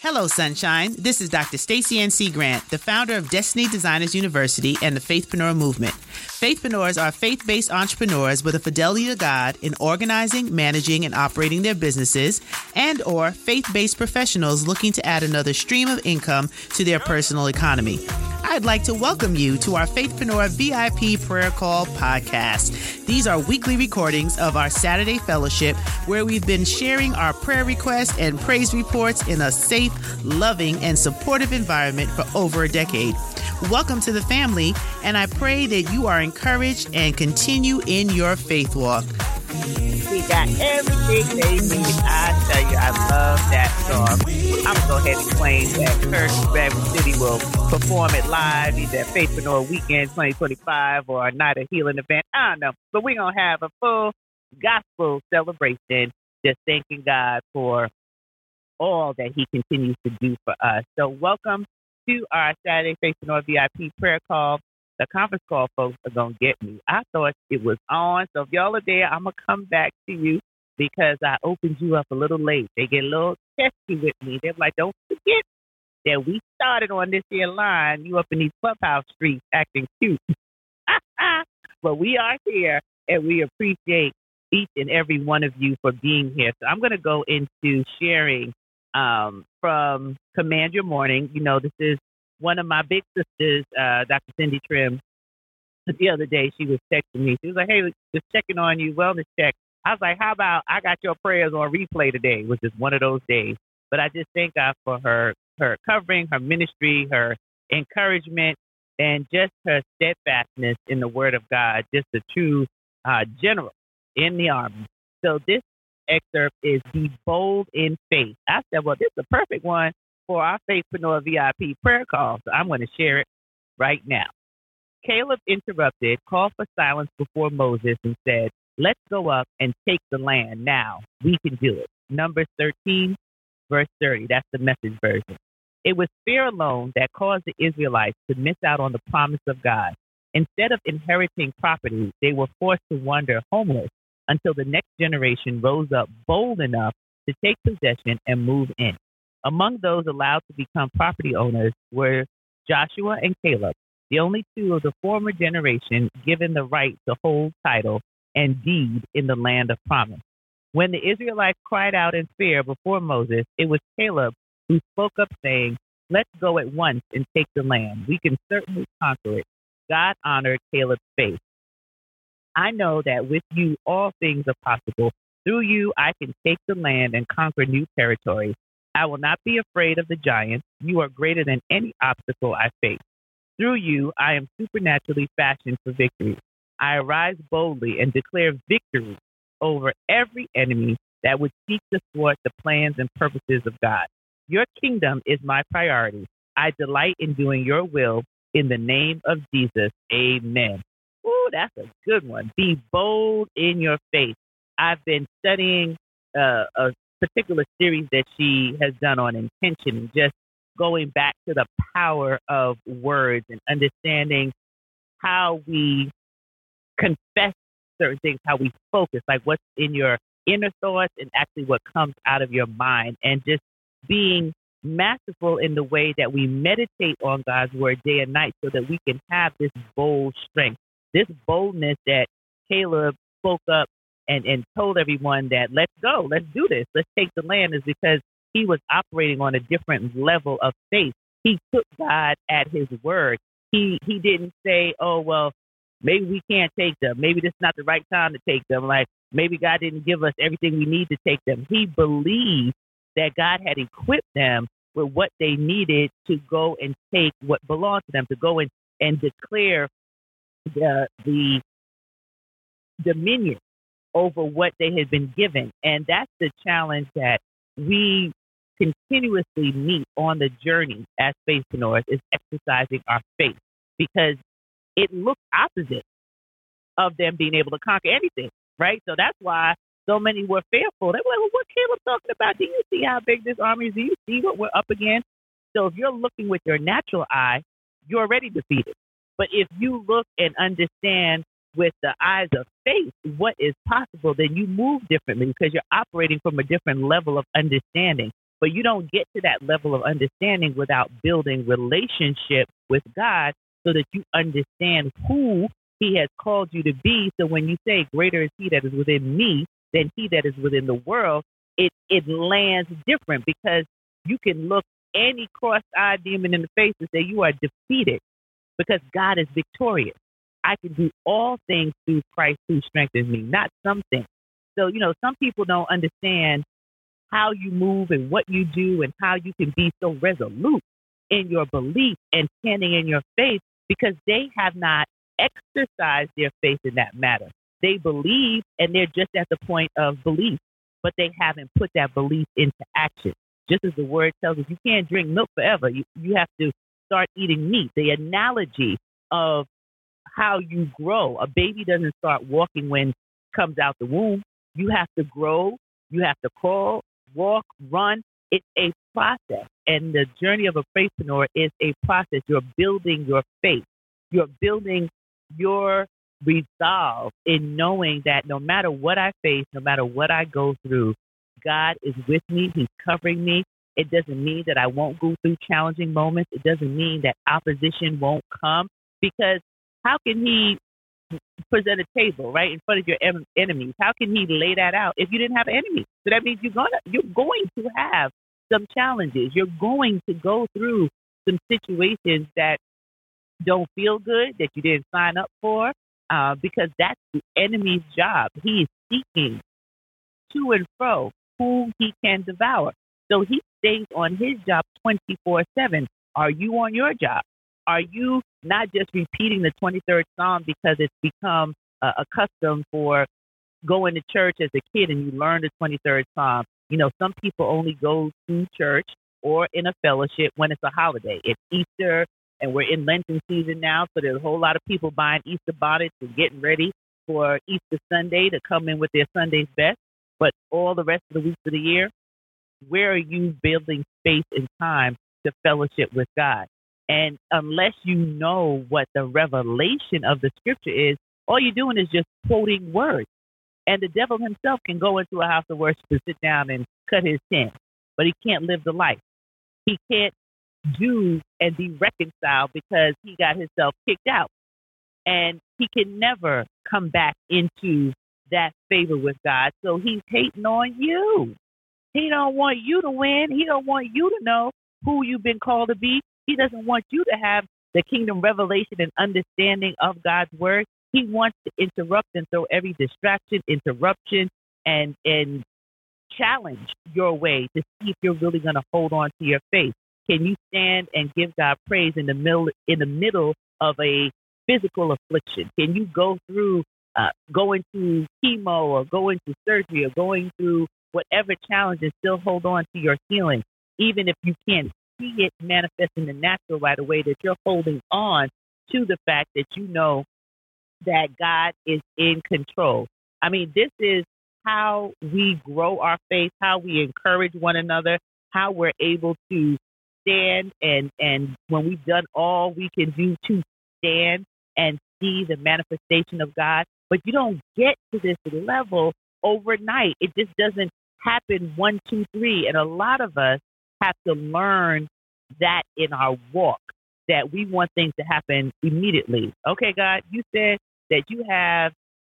Hello, Sunshine. This is Dr. Stacey N.C. Grant, the founder of Destiny Designers University and the Faithpreneur Movement. Faithpreneurs are faith-based entrepreneurs with a fidelity to God in organizing, managing, and operating their businesses, and or faith-based professionals looking to add another stream of income to their personal economy. I'd like to welcome you to our Faithpreneur VIP Prayer Call podcast. These are weekly recordings of our Saturday fellowship where we've been sharing our prayer requests and praise reports in a safe, loving, and supportive environment for over a decade. Welcome to the family, and I pray that you are encouraged and continue in your faith walk. We got everything they need. I tell you, I love that song. I'm going to go ahead and claim that Kirk Redwood City will perform it live, either at Faithpreneur Weekend 2025 or a Night of Healing event. I don't know. But we're going to have a full gospel celebration, just thanking God for all that he continues to do for us. So welcome to our Saturday Faithpreneur VIP prayer call. The conference call folks are going to get me. I thought it was on. So if y'all are there, I'm going to come back to you because I opened you up a little late. They get a little testy with me. They're like, don't forget that we started on this here line. You up in these clubhouse streets acting cute. But we are here, and we appreciate each and every one of you for being here. So I'm going to go into sharing from Command Your Morning. You know, this is one of my big sisters, Dr. Cindy Trim. The other day, she was texting me. She was like, hey, just checking on you, wellness check. I was like, how about I got your prayers on replay today, which is one of those days. But I just thank God for her covering, her ministry, her encouragement, and just her steadfastness in the word of God, just a true general in the army. So this excerpt is Be Bold in Faith. I said, well, this is the perfect one for our Faithpreneur VIP prayer call. So I'm going to share it right now. Caleb interrupted, called for silence before Moses, and said, let's go up and take the land now. We can do it. Numbers 13, verse 30. That's the Message version. It was fear alone that caused the Israelites to miss out on the promise of God. Instead of inheriting property, they were forced to wander homeless until the next generation rose up bold enough to take possession and move in. Among those allowed to become property owners were Joshua and Caleb, the only two of the former generation given the right to hold title and deed in the land of promise. When the Israelites cried out in fear before Moses, it was Caleb who spoke up saying, let's go at once and take the land. We can certainly conquer it. God honored Caleb's faith. I know that with you all things are possible. Through you I can take the land and conquer new territory. I will not be afraid of the giants. You are greater than any obstacle I face. Through you, I am supernaturally fashioned for victory. I arise boldly and declare victory over every enemy that would seek to thwart the plans and purposes of God. Your kingdom is my priority. I delight in doing your will in the name of Jesus. Amen. Ooh, that's a good one. Be bold in your faith. I've been studying a particular series that she has done on intention, and just going back to the power of words and understanding how we confess certain things, how we focus, like what's in your inner thoughts and actually what comes out of your mind, and just being masterful in the way that we meditate on God's word day and night so that we can have this bold strength, this boldness that Caleb spoke up and told everyone that let's go, let's do this, let's take the land, is because he was operating on a different level of faith. He took God at his word. He didn't say, oh, well, maybe we can't take them. Maybe this is not the right time to take them. Like maybe God didn't give us everything we need to take them. He believed that God had equipped them with what they needed to go and take what belonged to them, to go and declare the dominion over what they had been given. And that's the challenge that we continuously meet on the journey as faithpreneurs, is exercising our faith, because it looks opposite of them being able to conquer anything, right? So that's why so many were fearful. They were like, well, what Caleb talking about? Do you see how big this army is? Do you see what we're up against? So if you're looking with your natural eye, you're already defeated. But if you look and understand with the eyes of faith what is possible, then you move differently because you're operating from a different level of understanding. But you don't get to that level of understanding without building relationship with God so that you understand who he has called you to be. So when you say greater is he that is within me than he that is within the world, it lands different because you can look any cross-eyed demon in the face and say you are defeated because God is victorious. I can do all things through Christ who strengthens me, not some things. So, some people don't understand how you move and what you do and how you can be so resolute in your belief and standing in your faith because they have not exercised their faith in that matter. They believe and they're just at the point of belief, but they haven't put that belief into action. Just as the word tells us, you can't drink milk forever. You have to start eating meat. The analogy of how you grow. A baby doesn't start walking when it comes out the womb. You have to grow. You have to crawl, walk, run. It's a process. And the journey of a faithpreneur is a process. You're building your faith. You're building your resolve in knowing that no matter what I face, no matter what I go through, God is with me. He's covering me. It doesn't mean that I won't go through challenging moments. It doesn't mean that opposition won't come because how can he present a table right in front of your enemies? How can he lay that out if you didn't have enemies? So that means you're going to have some challenges. You're going to go through some situations that don't feel good, that you didn't sign up for, because that's the enemy's job. He is seeking to and fro who he can devour. So he stays on his job 24/7. Are you on your job? Are you not just repeating the 23rd Psalm because it's become a custom for going to church as a kid and you learn the 23rd Psalm? Some people only go to church or in a fellowship when it's a holiday. It's Easter, and we're in Lenten season now, so there's a whole lot of people buying Easter bonnets and getting ready for Easter Sunday to come in with their Sunday's best. But all the rest of the weeks of the year, where are you building space and time to fellowship with God? And unless you know what the revelation of the scripture is, all you're doing is just quoting words. And the devil himself can go into a house of worship and sit down and cut his tent, but he can't live the life. He can't do and be reconciled because he got himself kicked out. And he can never come back into that favor with God. So he's hating on you. He don't want you to win. He don't want you to know who you've been called to be. He doesn't want you to have the kingdom revelation and understanding of God's word. He wants to interrupt and throw every distraction, interruption, and challenge your way to see if you're really going to hold on to your faith. Can you stand and give God praise in the middle of a physical affliction? Can you go through going through chemo or going through surgery or going through whatever challenge and still hold on to your healing, even if you can't see it manifest in the natural right away, that you're holding on to the fact that you know that God is in control? I mean, this is how we grow our faith, how we encourage one another, how we're able to stand and when we've done all we can do to stand and see the manifestation of God. But you don't get to this level overnight. It just doesn't happen 1, 2, 3. And a lot of us have to learn that in our walk, that we want things to happen immediately. Okay, God, you said that you have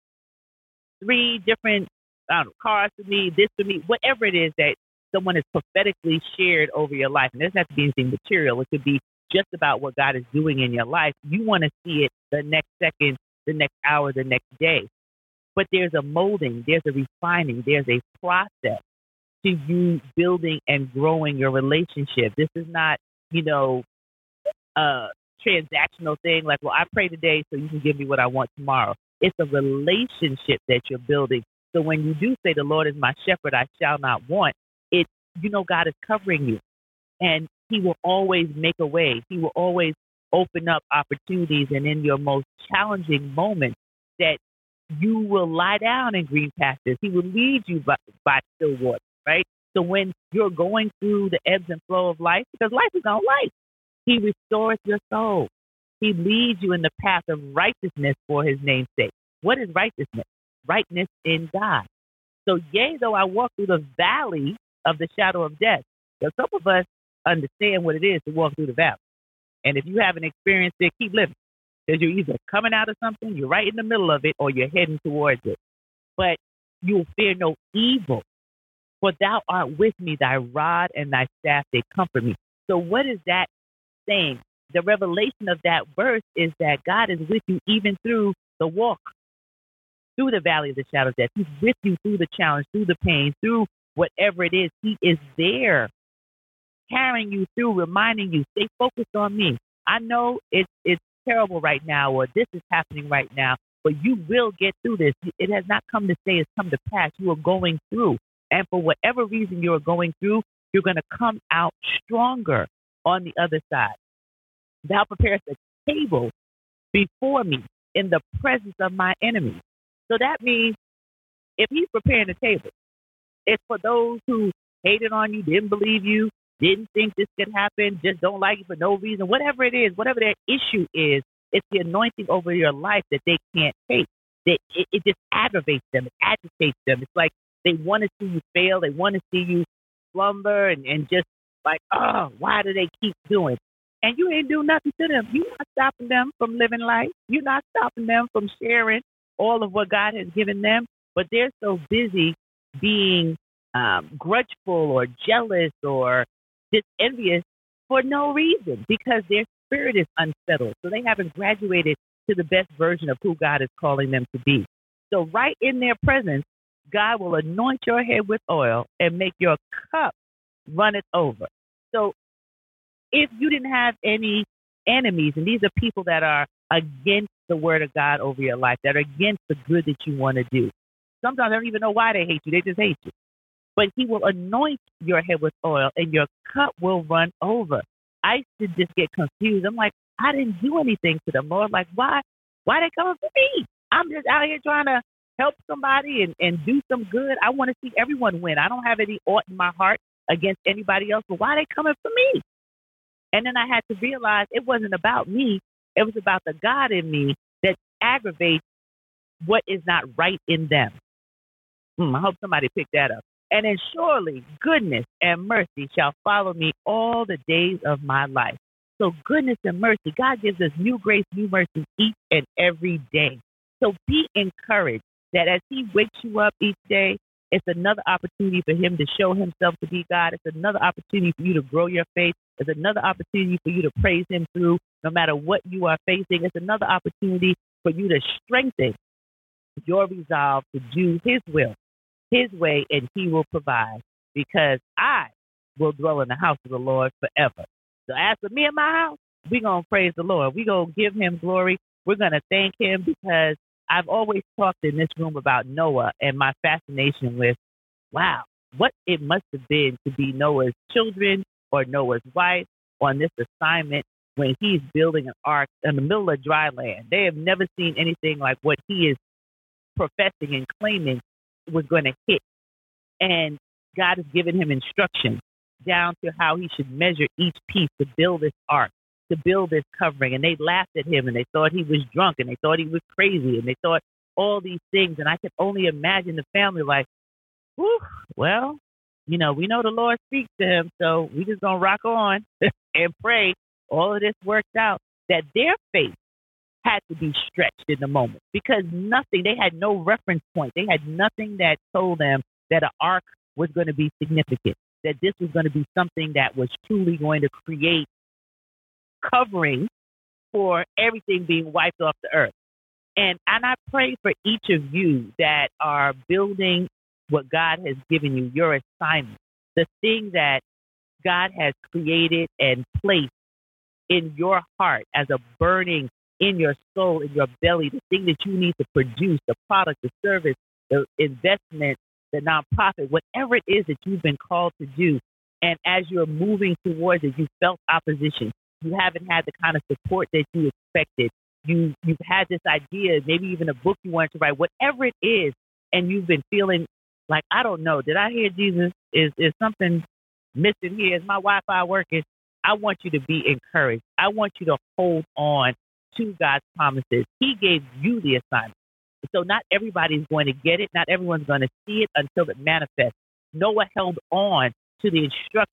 3 different cars for me, this for me, whatever it is that someone has prophetically shared over your life. And it doesn't have to be anything material. It could be just about what God is doing in your life. You want to see it the next second, the next hour, the next day. But there's a molding, there's a refining, there's a process to you building and growing your relationship. This is not, a transactional thing like, well, I pray today so you can give me what I want tomorrow. It's a relationship that you're building. So when you do say the Lord is my shepherd, I shall not want, God is covering you. And he will always make a way. He will always open up opportunities. And in your most challenging moments, that you will lie down in green pastures. He will lead you by still water, right? So when you're going through the ebbs and flow of life, because life is not life, he restores your soul. He leads you in the path of righteousness for his name's sake. What is righteousness? Rightness in God. So yea, though I walk through the valley of the shadow of death, So some of us understand what it is to walk through the valley. And if you haven't experienced it, keep living. Because you're either coming out of something, you're right in the middle of it, or you're heading towards it. But you will fear no evil, for thou art with me, thy rod and thy staff, they comfort me. So what is that saying? The revelation of that verse is that God is with you even through the walk, through the valley of the shadow of death. He's with you through the challenge, through the pain, through whatever it is. He is there, carrying you through, reminding you, stay focused on me. I know it's terrible right now, or this is happening right now, but you will get through this. It has not come to stay, it's come to pass. You are going through. And for whatever reason you are going through, you're going to come out stronger on the other side. Thou preparest a table before me in the presence of my enemies. So that means if he's preparing a table, it's for those who hated on you, didn't believe you, didn't think this could happen, just don't like you for no reason, whatever it is, whatever their issue is, it's the anointing over your life that they can't take. It just aggravates them. It agitates them. It's like they want to see you fail. They want to see you slumber and just like, oh, why do they keep doing? And you ain't do nothing to them. You're not stopping them from living life. You're not stopping them from sharing all of what God has given them. But they're so busy being grudgeful or jealous or just envious for no reason, because their spirit is unsettled. So they haven't graduated to the best version of who God is calling them to be. So right in their presence, God will anoint your head with oil and make your cup runneth over. So if you didn't have any enemies, and these are people that are against the word of God over your life, that are against the good that you want to do. Sometimes I don't even know why they hate you. They just hate you. But he will anoint your head with oil and your cup will run over. I used to just get confused. I'm like, I didn't do anything to them, Lord. Like, why they coming for me? I'm just out here trying to help somebody and do some good. I want to see everyone win. I don't have any ought in my heart against anybody else, but why are they coming for me? And then I had to realize it wasn't about me. It was about the God in me that aggravates what is not right in them. I hope somebody picked that up. And then surely goodness and mercy shall follow me all the days of my life. So goodness and mercy, God gives us new grace, new mercy each and every day. So be encouraged that as he wakes you up each day, it's another opportunity for him to show himself to be God. It's another opportunity for you to grow your faith. It's another opportunity for you to praise him through no matter what you are facing. It's another opportunity for you to strengthen your resolve to do his will, his way, and he will provide, because I will dwell in the house of the Lord forever. So as for me and my house, we're going to praise the Lord. We're going to give him glory. We're going to thank him, because I've always talked in this room about Noah and my fascination with, wow, what it must have been to be Noah's children or Noah's wife on this assignment when he's building an ark in the middle of dry land. They have never seen anything like what he is professing and claiming was going to hit. And God has given him instructions down to how he should measure each piece to build this ark, to build this covering. And they laughed at him and they thought he was drunk and they thought he was crazy and they thought all these things. And I could only imagine the family like, whew, well, we know the Lord speaks to him, so we just going to rock on and pray all of this works out. That their faith had to be stretched in the moment, because they had no reference point. They had nothing that told them that an ark was going to be significant, that this was going to be something that was truly going to create covering for everything being wiped off the earth. And I pray for each of you that are building what God has given you, your assignment, the thing that God has created and placed in your heart as a burning in your soul, in your belly, the thing that you need to produce, the product, the service, the investment, the nonprofit, whatever it is that you've been called to do. And as you're moving towards it, you felt opposition. You haven't had the kind of support that you expected. You've had this idea, maybe even a book you wanted to write, whatever it is, and you've been feeling like, I don't know, did I hear Jesus? Is something missing here? Is my Wi-Fi working? I want you to be encouraged. I want you to hold on to God's promises. He gave you the assignment. So not everybody's going to get it. Not everyone's going to see it until it manifests. Noah held on to the instruction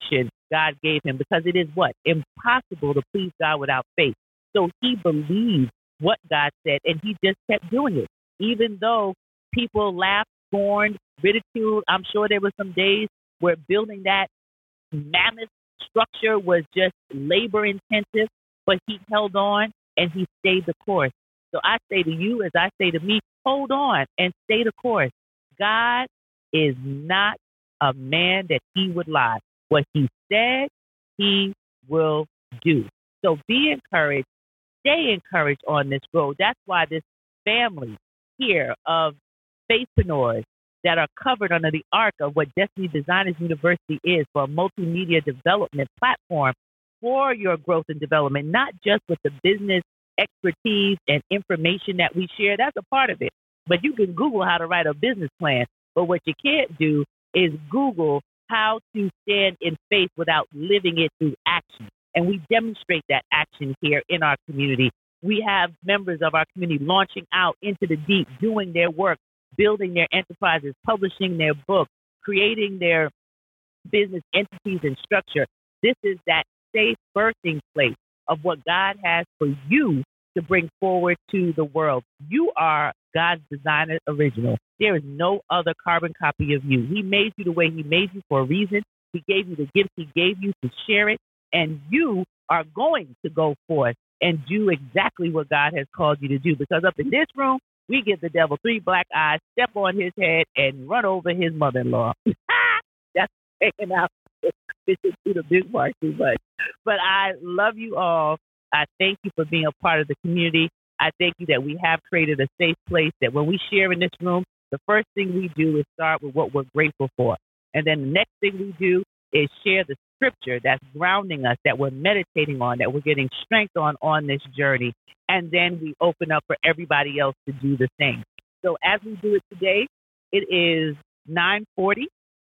God gave him, because it is what? Impossible to please God without faith. So he believed what God said, and he just kept doing it. Even though people laughed, scorned, ridiculed, I'm sure there were some days where building that mammoth structure was just labor intensive, but he held on and he stayed the course. So I say to you, as I say to me, hold on and stay the course. God is not a man that he would lie. What he said, he will do. So be encouraged, stay encouraged on this road. That's why this family here of faithpreneurs that are covered under the arc of what Destiny Designers University is, for a multimedia development platform for your growth and development, not just with the business expertise and information that we share. That's a part of it. But you can Google how to write a business plan. But what you can't do is Google how to stand in faith without living it through action. And we demonstrate that action here in our community. We have members of our community launching out into the deep, doing their work, building their enterprises, publishing their books, creating their business entities and structure. This is that safe birthing place of what God has for you to bring forward to the world. You are God's designer original. There is no other carbon copy of you. He made you the way he made you for a reason. He gave you the gifts he gave you to share it. And you are going to go forth and do exactly what God has called you to do. Because up in this room, we give the devil 3 black eyes, step on his head, and run over his mother-in-law. That's taking out Bishop Peter Big Mark too much. But I love you all. I thank you for being a part of the community. I thank you that we have created a safe place that when we share in this room, the first thing we do is start with what we're grateful for. And then the next thing we do is share the scripture that's grounding us, that we're meditating on, that we're getting strength on this journey. And then we open up for everybody else to do the same. So as we do it today, it is 9:40.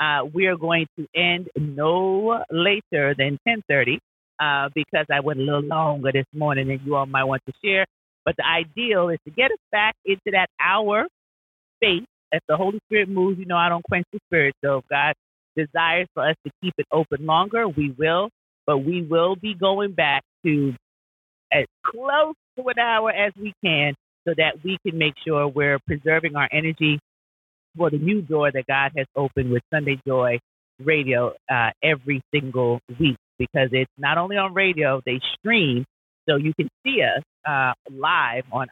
We are going to end no later than 10:30 because I went a little longer this morning than you all might want to share. But the ideal is to get us back into that hour space. If the Holy Spirit moves, I don't quench the Spirit. So if God desires for us to keep it open longer, we will. But we will be going back to as close to an hour as we can so that we can make sure we're preserving our energy for the new door that God has opened with Sunday Joy Radio every single week, because it's not only on radio, they stream, so you can see us live on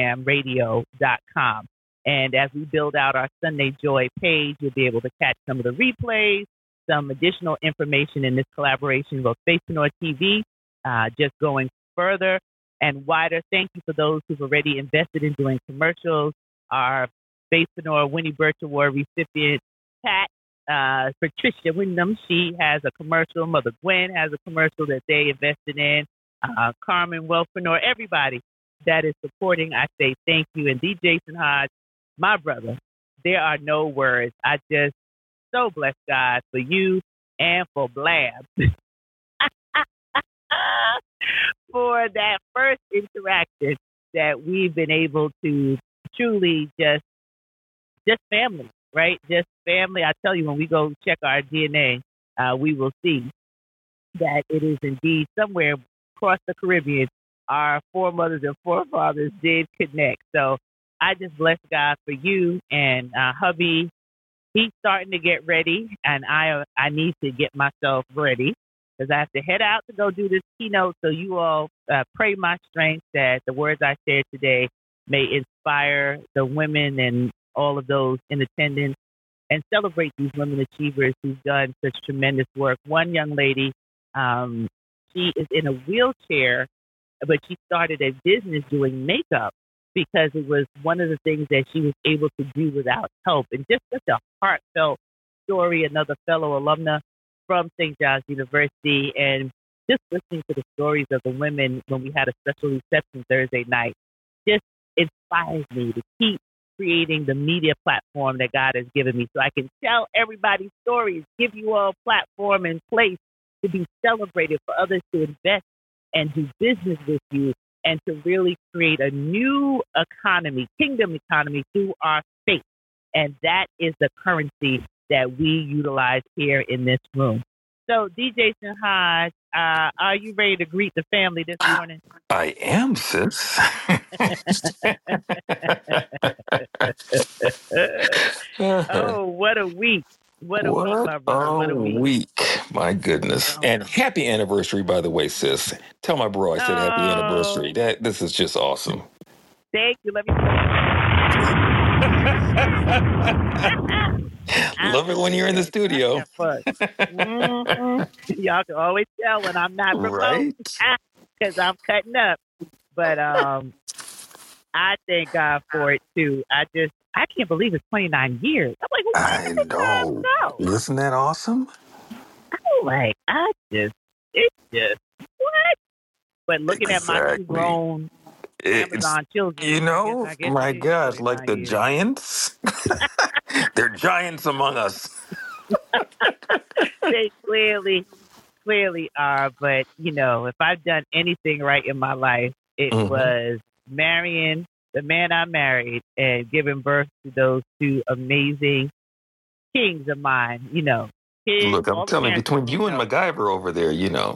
IRIJamRadio.com. And as we build out our Sunday Joy page, you'll be able to catch some of the replays, some additional information in this collaboration with Faithpreneur TV, just going further and wider. Thank you for those who've already invested in doing commercials. Our Faithpreneur Winnie Birch Award recipient, Pat, Patricia Wyndham, she has a commercial. Mother Gwen has a commercial that they invested in. Carmen Wealthpreneur, everybody that is supporting, I say thank you. And D. Jason Hodge, my brother, there are no words. I just so bless God for you and for Blab for that first interaction that we've been able to truly just family, right? Just family. I tell you, when we go check our DNA, we will see that it is indeed somewhere across the Caribbean, our foremothers and forefathers did connect. So I just bless God for you and hubby. He's starting to get ready, and I need to get myself ready because I have to head out to go do this keynote. So you all pray my strength that the words I shared today may inspire the women and all of those in attendance and celebrate these women achievers who've done such tremendous work. One young lady, she is in a wheelchair, but she started a business doing makeup because it was one of the things that she was able to do without help. And just such a heartfelt story, another fellow alumna from St. John's University, and just listening to the stories of the women when we had a special reception Thursday night just inspires me to keep creating the media platform that God has given me so I can tell everybody's stories, give you all a platform and place to be celebrated, for others to invest and do business with you, and to really create a new economy, kingdom economy through our faith. And that is the currency that we utilize here in this room. So, DJ Hodge, are you ready to greet the family this morning? I am, sis. Oh, what a week. What a week, What my brother. a What a week. week. My goodness. Oh, And happy anniversary, by the way, sis. Tell my bro I said happy anniversary. oh, This is just awesome. thank you. Let me. I Love it when you're in the appreciate you. I studio. have fun. Y'all can always tell when I'm not remote Right? because I'm cutting up. But I thank God for it too. I can't believe it's 29 years. I'm like, well, where I did the time know. go? Isn't that awesome? I'm like, it's just what? But looking at my two Exactly. grown It's, Amazon children, I guess my it is gosh, like 29 the years. giants. They're giants among us. They clearly are. But if I've done anything right in my life, it Hmm. was marrying the man I married and giving birth to those two amazing kings of mine. Kids, Look, I'm all the telling you, parents between want you and to MacGyver over there, you know.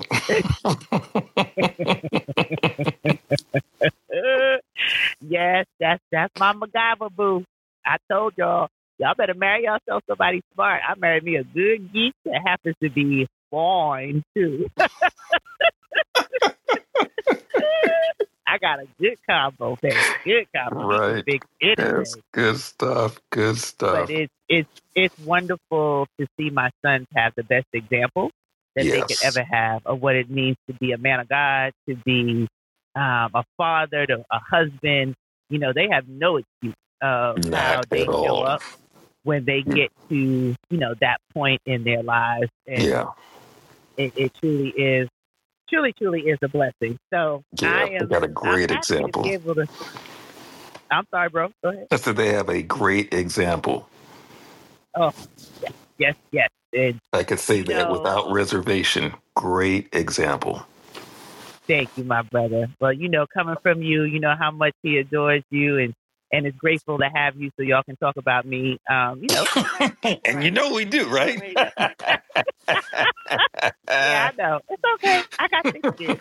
know. Yes, that's my MacGyver boo. I told y'all better marry yourself somebody smart. I married me a good geek that happens to be fine too. I got a good combo, baby. Good combo. He can Right. fix Yes. anything. Good stuff. Good But stuff. it's wonderful to see my sons have the best example that they could Yes. ever have of what it means to be a man of God, to be a father, to a husband. They have no excuse of how Not at they show all. up when they get to that point in their lives, and Yeah. it truly is a blessing. So Yeah. They got a I'm great happy to be example. able to. I'm sorry, bro. Go ahead. I said they have a great example. Oh, yes, and I could say you that know, without reservation. Great example. thank you, my brother. Well, coming from you, you know how much he adores you and is grateful to have you, so y'all can talk about me. And you Right. know we do, right? Way to go. Yeah, I know. It's okay. I got this shit.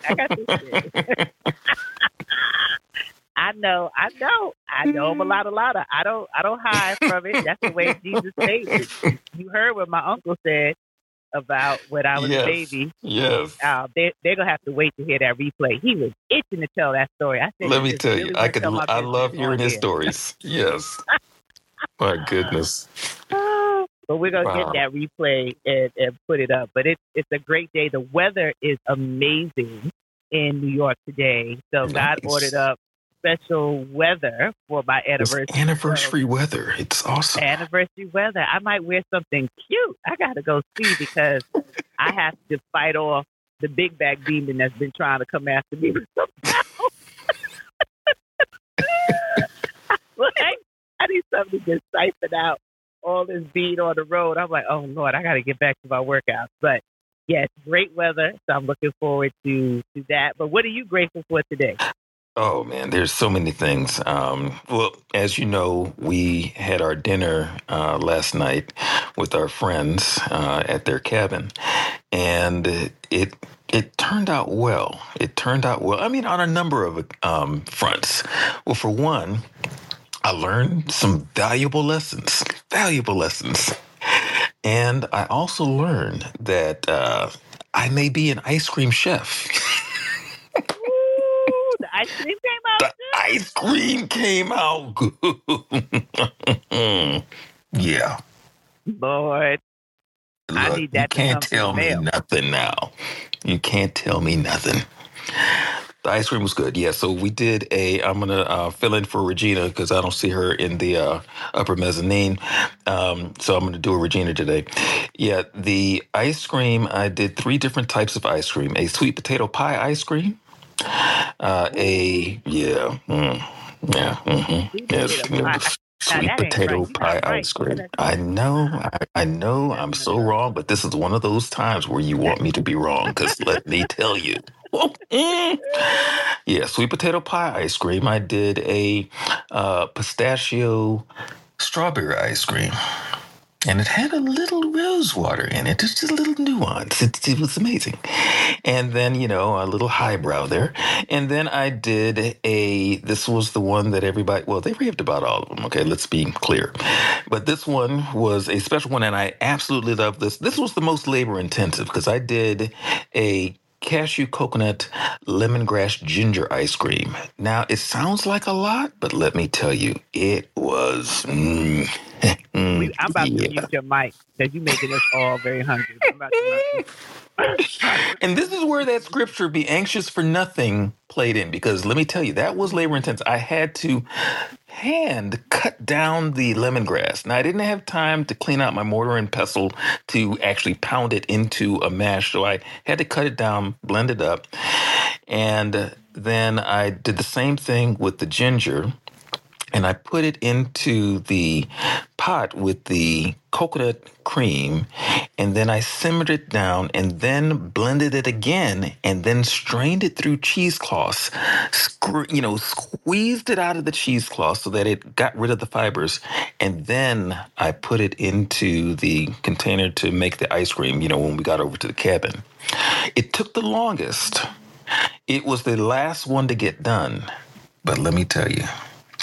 I know I'm a lot of. I don't hide from it. That's the way Jesus made it. You heard what my uncle said about when I was a Yes. baby. Yes. They're gonna have to wait to hear that replay. He was itching to tell that story. I said, Let "You me just tell you, really want to tell my I business love on hearing his here." stories. Yes. My goodness. But we're gonna get Wow. that replay and put it up. But it's a great day. The weather is amazing in New York today. So God ordered Nice. up special weather for my It's anniversary. So anniversary weather. It's awesome. anniversary weather. I might wear something cute. I gotta go see because I have to fight off the big bag demon that's been trying to come after me with something else. Like, I need something to just siphon out all this beat on the road. I'm like, oh Lord, I got to get back to my workouts. But yes, great weather, so I'm looking forward to that. But what are you grateful for today? Oh man, there's so many things. Well, as you know, we had our dinner last night with our friends at their cabin, and it turned out well. It turned out well. I mean, on a number of fronts. Well, for one, I learned some valuable lessons. Valuable lessons. And I also learned that I may be an ice cream chef. Ooh, the ice cream came out The ice cream came out good. Yeah. good. Lord, I Look, need you that to can't come through the tell me mail. nothing now. You can't tell me nothing. The ice cream was good. Yeah, so we did I'm going to fill in for Regina because I don't see her in the upper mezzanine. So I'm going to do a Regina today. Yeah, the ice cream, I did three different types of ice cream. A sweet potato pie ice cream. Ooh, Yeah, sweet yes, potato pie. Now sweet that ain't right. potato You're not pie right. ice Say cream. that I again. know, I know, That's I'm not so right. wrong, but this is one of those times where you want me to be wrong. Because let me tell you. Yeah, sweet potato pie ice cream. I did a pistachio strawberry ice cream. And it had a little rose water in it, just a little nuance. It was amazing. And then, a little highbrow there. And then I did this was the one that everybody, well, they raved about all of them. Okay, let's be clear. But this one was a special one, and I absolutely love this. This was the most labor intensive because I did a cashew coconut lemongrass ginger ice cream. Now, it sounds like a lot, but let me tell you, it was. I'm about to Yeah. mute your mic because you're making us all very hungry. I'm about to And this is where that scripture, be anxious for nothing, played in, because let me tell you, that was labor intense. I had to hand cut down the lemongrass. Now, I didn't have time to clean out my mortar and pestle to actually pound it into a mash, so I had to cut it down, blend it up, and then I did the same thing with the ginger. And I put it into the pot with the coconut cream, and then I simmered it down and then blended it again and then strained it through cheesecloths, squeezed it out of the cheesecloth so that it got rid of the fibers. And then I put it into the container to make the ice cream, when we got over to the cabin. It took the longest. It was the last one to get done. But let me tell you,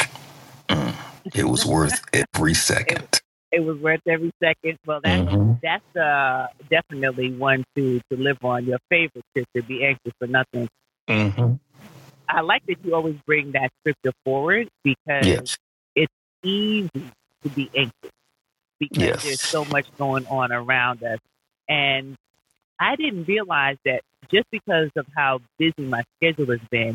it was worth every second. It was worth every second. Well, that's definitely one to live on. Your favorite scripture, be anxious for nothing. Mm-hmm. I like that you always bring that scripture forward because it's easy to be anxious because there's so much going on around us. And I didn't realize that just because of how busy my schedule has been,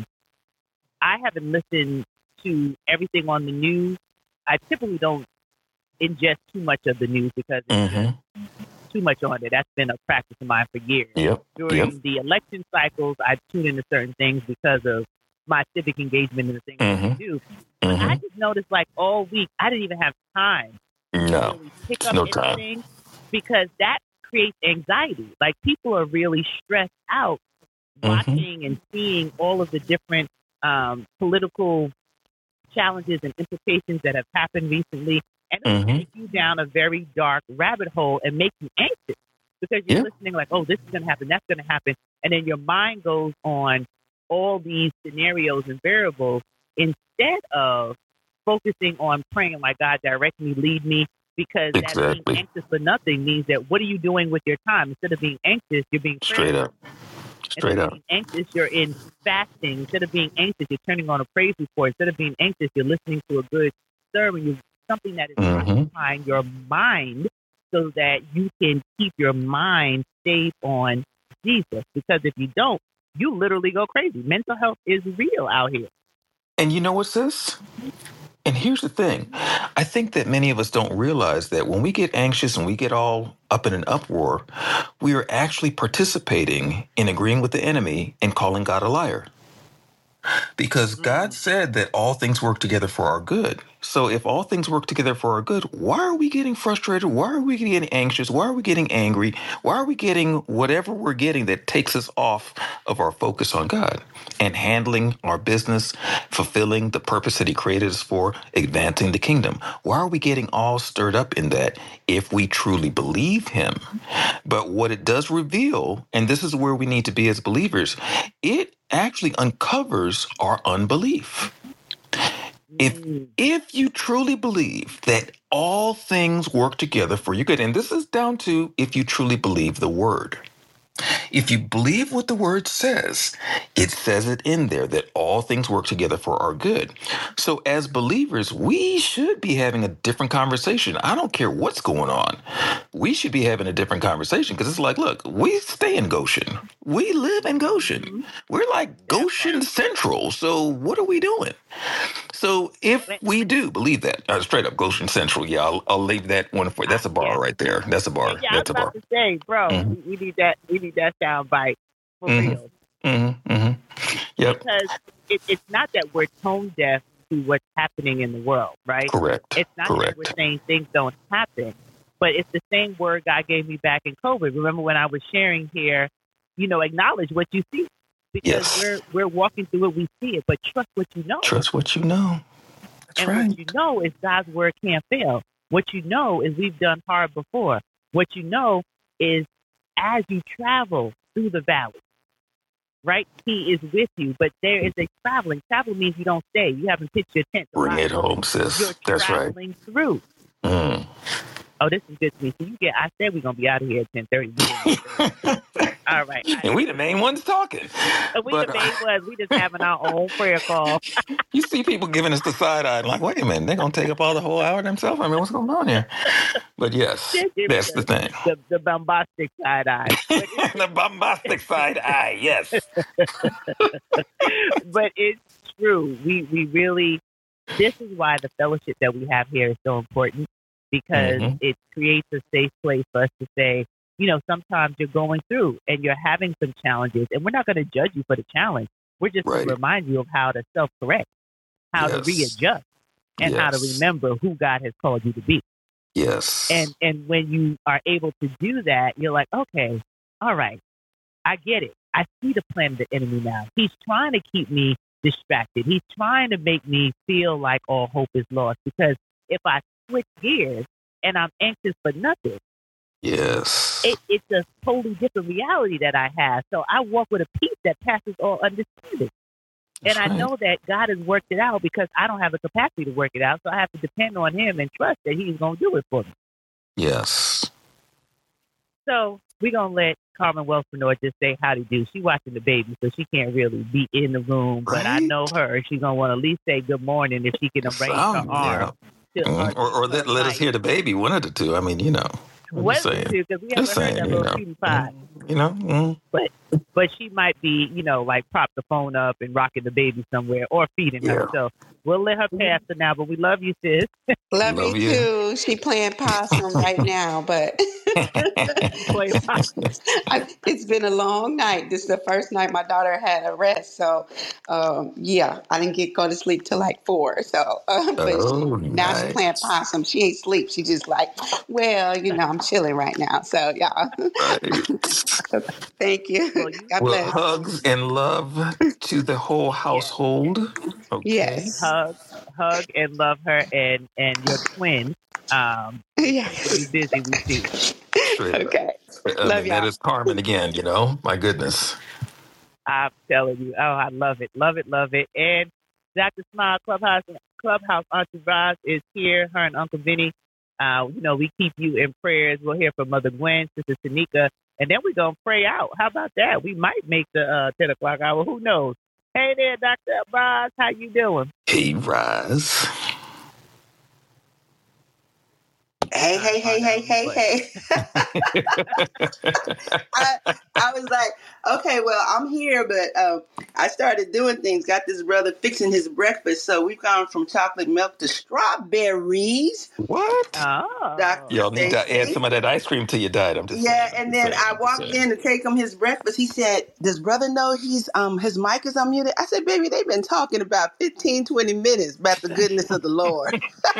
I haven't listened to everything on the news. I typically don't ingest too much of the news because it's just too much on it. That's been a practice of mine for years. During the election cycles, I tune into certain things because of my civic engagement and the things that I do. But I just noticed all week, I didn't even have time to really pick up anything because that creates anxiety. People are really stressed out watching and seeing all of the different political challenges and implications that have happened recently, and it'll take you down a very dark rabbit hole and make you anxious because you're listening oh, this is going to happen, that's going to happen, and then your mind goes on all these scenarios and variables instead of focusing on praying God, direct me, lead me, because that being anxious for nothing means that what are you doing with your time? Instead of being anxious, you're being straight up. Instead of being anxious, you're in fasting. Instead of being anxious, you're turning on a praise report. Instead of being anxious, you're listening to a good sermon. Something that is occupying your mind so that you can keep your mind stayed on Jesus. Because if you don't, you literally go crazy. Mental health is real out here. And you know what, sis? And here's the thing. I think that many of us don't realize that when we get anxious and we get all up in an uproar, we are actually participating in agreeing with the enemy and calling God a liar. Because God said that all things work together for our good. So if all things work together for our good, why are we getting frustrated? Why are we getting anxious? Why are we getting angry? Why are we getting whatever we're getting that takes us off of our focus on God and handling our business, fulfilling the purpose that He created us for, advancing the kingdom? Why are we getting all stirred up in that if we truly believe Him? But what it does reveal, and this is where we need to be as believers, it actually uncovers our unbelief. If you truly believe that all things work together for your good, and this is down to if you truly believe the word. If you believe what the word says, it says it in there that all things work together for our good. So as believers, we should be having a different conversation. I don't care what's going on. We should be having a different conversation because it's look, we stay in Goshen. We live in Goshen. We're like Goshen Central. So what are we doing? So if we do believe that, straight up Goshen Central, I'll leave that one for. That's a bar right there. That's a bar. Yeah, That's I was about to say, bro, we need that. We need that sound bite for real. Yep. Because it's not that we're tone deaf to what's happening in the world, right? Correct. It's not that we're saying things don't happen, but it's the same word God gave me back in COVID. Remember when I was sharing here, acknowledge what you see. Because we're walking through it, we see it, but trust what you know. Trust what you know. That's and right. what you know is God's word can't fail. What you know is we've done hard before. What you know is as you travel through the valley, right? He is with you, but there is a traveling. Travel means you don't stay. You haven't pitched your tent to Bring lie. it home, sis. You're That's right. traveling through. Mm. Oh, this is good to me. So you get. I said we're gonna be out of here at 10:30. All right. And we the main ones talking. We the main ones. We just having our own prayer call. You see people giving us the side eye, like, wait a minute, they're gonna take up all the whole hour themselves. I mean, what's going on here? But yes, that's the thing. The bombastic side eye. The bombastic side eye, yes. But it's true. We really. This is why the fellowship that we have here is so important, because it creates a safe place for us to say, you know, sometimes you're going through and you're having some challenges, and we're not going to judge you for the challenge. We're just going to remind you of how to self-correct, how to readjust, and how to remember who God has called you to be. Yes. And when you are able to do that, you're like, okay, all right, I get it. I see the plan of the enemy now. He's trying to keep me distracted. He's trying to make me feel like all hope is lost, because if I switch gears and I'm anxious for nothing, it's a totally different reality that I have. So I walk with a peace that passes all understanding. And I know that God has worked it out, because I don't have the capacity to work it out. So I have to depend on him and trust that he's going to do it for me. Yes. So we're going to let Carmen Wealthpreneur just say how to do. She's watching the baby, so she can't really be in the room. But I know her. She's going to want to at least say good morning if she can arrange her arm. Or let us hear the baby, one of the two. I mean, you know. What the two? Because we haven't heard that little cutie pie. You know. But she might be, you know, like prop the phone up and rocking the baby somewhere or feeding her. So we'll let her pass for now. But we love you, sis. Love you too. She playing possum right now, but it's been a long night. This is the first night my daughter had a rest. So, I didn't go to sleep till like 4. So, now she's playing possum. She ain't sleep. She just like, well, you know, I'm chilling right now. So, yeah. Thank you. God bless. Hugs and love to the whole household. Okay. Yes. Hug and love her and your twin. Yes. Be busy, we see. Okay. Love y'all. That is Carmen again, you know. My goodness. I'm telling you. Oh, I love it. Love it, love it. And Dr. Smile Clubhouse Entourage is here, her and Uncle Vinny. You know, we keep you in prayers. We'll hear from Mother Gwen, Sister Tanika, and then we're going to pray out. How about that? We might make the 10 o'clock hour. Who knows? Hey there, Dr. Roz. How you doing? Hey, Roz. Hey. I was like, okay, well, I'm here, but I started doing things. Got this brother fixing his breakfast. So we've gone from chocolate milk to strawberries. What? Oh. Y'all need to add some of that ice cream to your diet. I'm just saying. And then I walked in to take him his breakfast. He said, does brother know he's his mic is unmuted? I said, baby, they've been talking about 15, 20 minutes about the goodness of the Lord.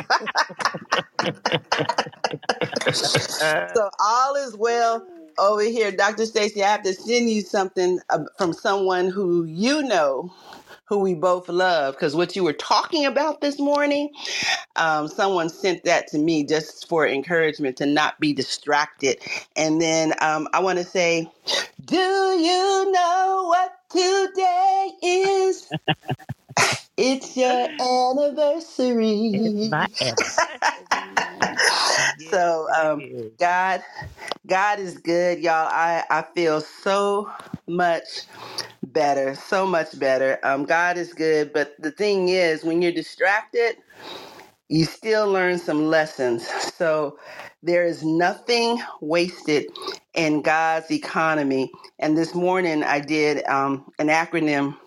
So all is well over here. Dr. Stacy, I have to send you something from someone who you know, who we both love, because what you were talking about this morning, someone sent that to me just for encouragement to not be distracted. And then I want to say, do you know what today is? It's your anniversary. It's my anniversary. So God is good, y'all. I feel so much better. God is good, but the thing is, when you're distracted, you still learn some lessons. So there is nothing wasted in God's economy. And this morning I did an acronym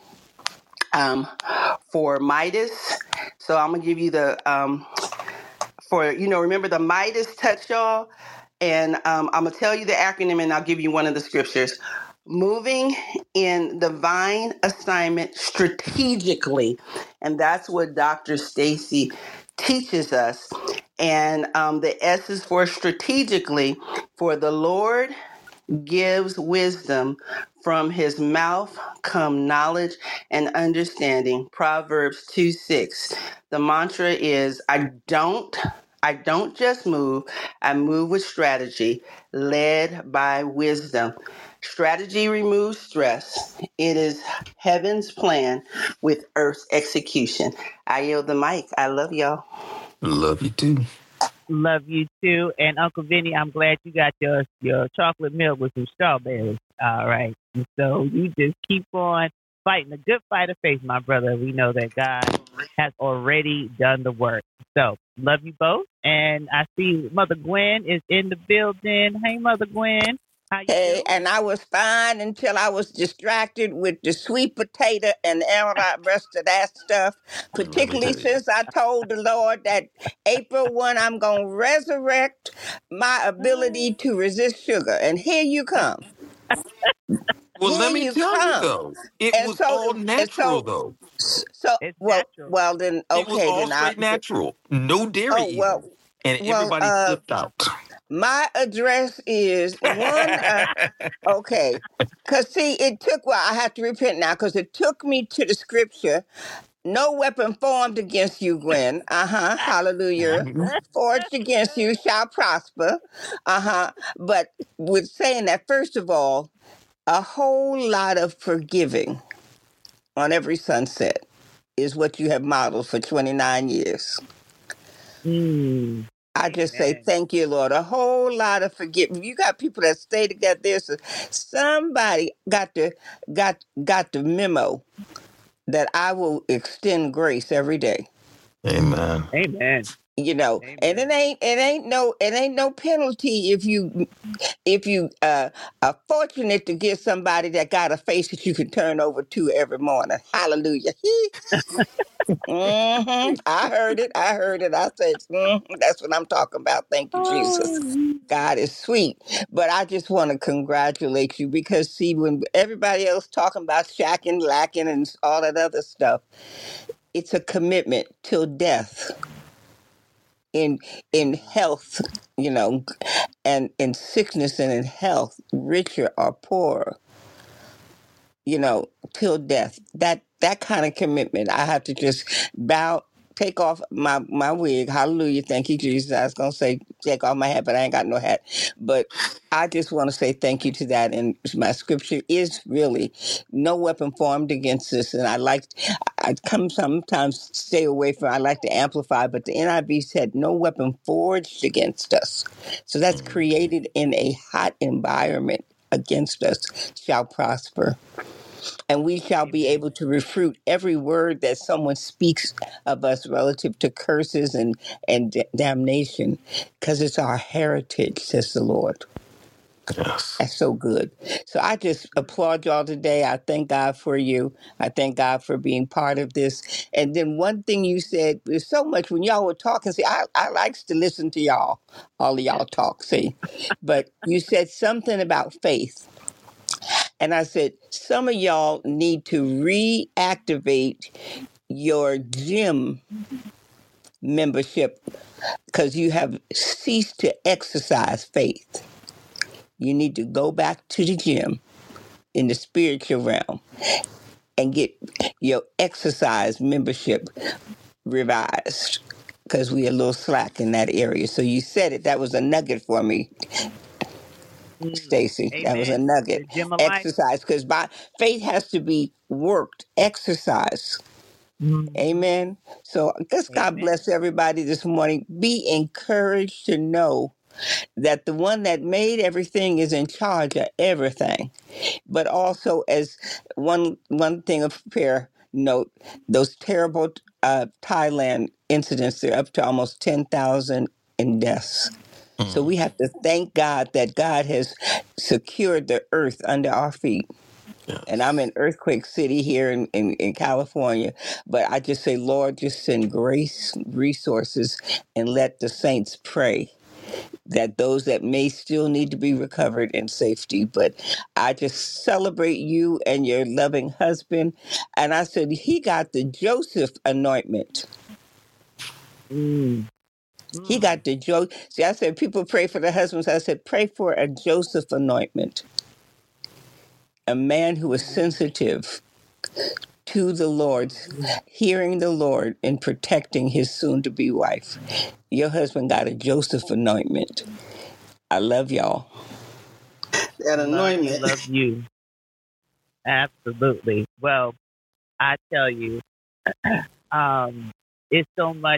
for Midas. So I'm gonna give you the remember the Midas touch, y'all. And I'm gonna tell you the acronym, and I'll give you one of the scriptures. Moving in divine assignment strategically, and that's what Dr. Stacy teaches us. And the S is for strategically. For the Lord gives wisdom, from his mouth come knowledge and understanding. Proverbs 2:6. The mantra is, I don't I don't just move, I move with strategy, led by wisdom. Strategy removes stress. It is heaven's plan with earth's execution. I yield the mic. I love y'all. Love you too. Love you too. And Uncle Vinny, I'm glad you got your chocolate milk with some strawberries. All right. And so you just keep on fighting a good fight of faith, my brother. We know that God has already done the work. So love you both. And I see Mother Gwen is in the building. Hey, Mother Gwen. How you Hey, doing? and I was fine until I was distracted with the sweet potato and all that rest of that stuff. Let me Particularly tell you. since I told the Lord that April 1, I'm going to resurrect my ability to resist sugar. And here you come. Well, Here let me you tell you come. though. It And was so, all and natural so, though. It's well, natural. well, then, It was okay, all then straight natural. No dairy oh, even. And well, everybody flipped out. my address is okay. Because, see, it took, well, I have to repent now because it took me to the scripture. No weapon formed against you, Gwen. Uh huh. Hallelujah. Forged against you shall prosper. Uh huh. But with saying that, first of all, a whole lot of forgiving on every sunset is what you have modeled for 29 years. Mm, I just say amen. thank you, Lord. A whole lot of forgiveness. You got people that stay together. Somebody got the memo that I will extend grace every day. Amen. Amen. And Amen. it ain't no penalty if you are fortunate to get somebody that got a face that you can turn over to every morning. Hallelujah. I heard it. I heard it. I said, that's what I'm talking about. Thank you, Jesus. Oh, God is sweet. But I just want to congratulate you because, see, when everybody else talking about shacking, lacking, and all that other stuff, it's a commitment till death in health, you know, and in sickness and in health, richer or poorer, till death. That kind of commitment, I have to just bow, take off my wig. Hallelujah, thank you, Jesus. I was gonna say take off my hat, but I ain't got no hat. But I just want to say thank you to that. And my scripture is really no weapon formed against us. And I come sometimes stay away from. I like to amplify, but the NIV said no weapon forged against us. So that's created in a hot environment against us shall prosper, and we shall be amen. able to refute every word that someone speaks of us relative to curses and damnation, because it's our heritage, says the Lord. Yes. That's so good. So I just applaud y'all today. I thank God for you. I thank God for being part of this. And then one thing you said, there's so much when y'all were talking. See, I likes to listen to y'all, all of y'all talk, see. But you said something about faith. And I said, some of y'all need to reactivate your gym membership because you have ceased to exercise faith. You need to go back to the gym in the spiritual realm and get your exercise membership revised because we are a little slack in that area. So you said it. That was a nugget for me, Stacy. That was a Amen. The nugget. gym of life. Exercise, because by faith has to be worked, exercise. Mhm. Amen. So just God Amen. bless everybody this morning. Be encouraged to know that the one that made everything is in charge of everything. But also, as one thing of prayer note, those terrible Thailand incidents, they're up to almost 10,000 in deaths. So Mm. we have to thank God that God has secured the earth under our feet. And I'm Yes. in Earthquake City here in California. But I just say, Lord, just send grace, resources, and let the saints pray that those that may still need to be recovered in safety. But I just celebrate you and your loving husband. And I said, he got the Joseph anointment. Mm. He Mm. got the See, I said, people pray for the husbands. I said, pray for a Joseph anointment, a man who is Mm. sensitive to the Lord, hearing the Lord and protecting his soon to be wife. Your husband got a Joseph anointment. I love y'all. That Love you, anointment. love you. Absolutely. Well, I tell you, um, it's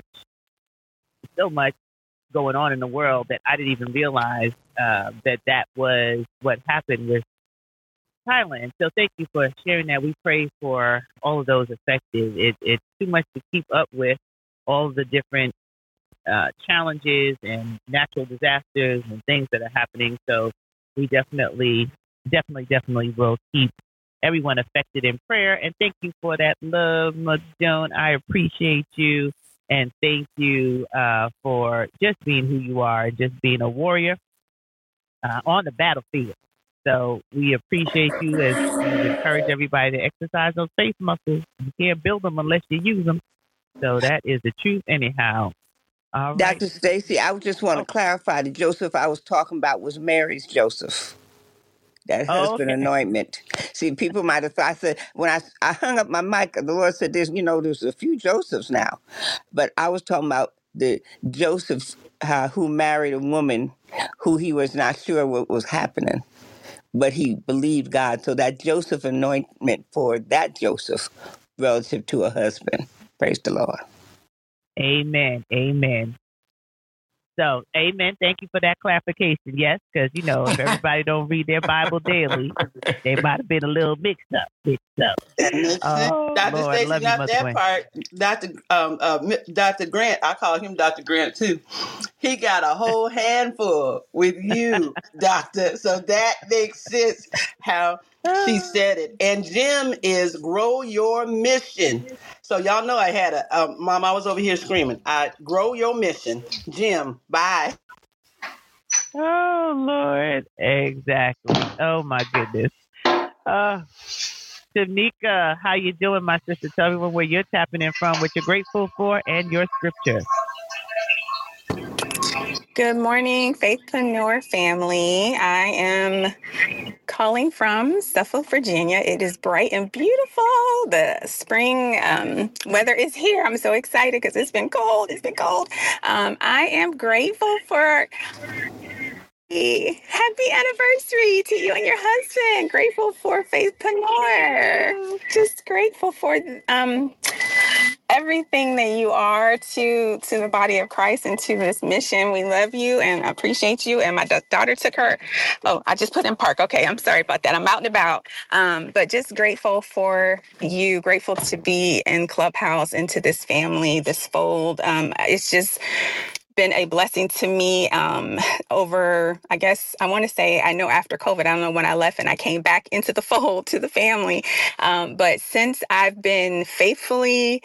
so much going on in the world that I didn't even realize that was what happened with Thailand. So thank you for sharing that. We pray for all of those affected. It's too much to keep up with, all the different challenges and natural disasters and things that are happening. So we definitely will keep everyone affected in prayer. And thank you for that love, Mother Joan. I appreciate you. And thank you for just being who you are and just being a warrior on the battlefield. So we appreciate you as you encourage everybody to exercise those faith muscles. You can't build them unless you use them. So that is the truth, anyhow. All right. Dr. Stacy, I just want to Oh, clarify the Joseph I was talking about was Mary's Joseph. That husband okay. anointment. See, people might have thought, I said, when I hung up my mic, the Lord said, there's a few Josephs now. But I was talking about the Joseph who married a woman who he was not sure what was happening, but he believed God. So that Joseph anointment for that Joseph relative to a husband. Praise the Lord. Amen. Amen. So, amen. Thank you for that clarification. Yes, because, if everybody don't read their Bible daily, they might have been a little mixed up. That makes sense. Oh, Dr. Lord. Stacy, Love you, not Mother that Gwen. part. Dr. Grant, I call him Dr. Grant too. He got a whole handful with you, Doctor. So that makes sense how she said it. And Jim is grow your mission. So y'all know I had mom. I was over here screaming. I grow your mission, Jim. Bye. Oh, Lord. Exactly. Oh, my goodness. Uh, Tamika, how you doing, my sister? Tell everyone where you're tapping in from, what you're grateful for, and your scripture. Good morning, Faithpreneur family. I am calling from Suffolk, Virginia. It is bright and beautiful. The spring weather is here. I'm so excited because it's been cold. It's been cold. I am grateful for happy anniversary to you and your husband. Grateful for Faithpreneur. Just grateful for everything that you are to the body of Christ and to this mission. We love you and appreciate you. And my daughter took her. Oh, I just put in park. Okay, I'm sorry about that. I'm out and about. But just grateful for you. Grateful to be in Clubhouse, into this family, this fold. It's just been a blessing to me over, I guess I want to say, I know after COVID, I don't know when I left and I came back into the fold to the family. But since I've been faithfully,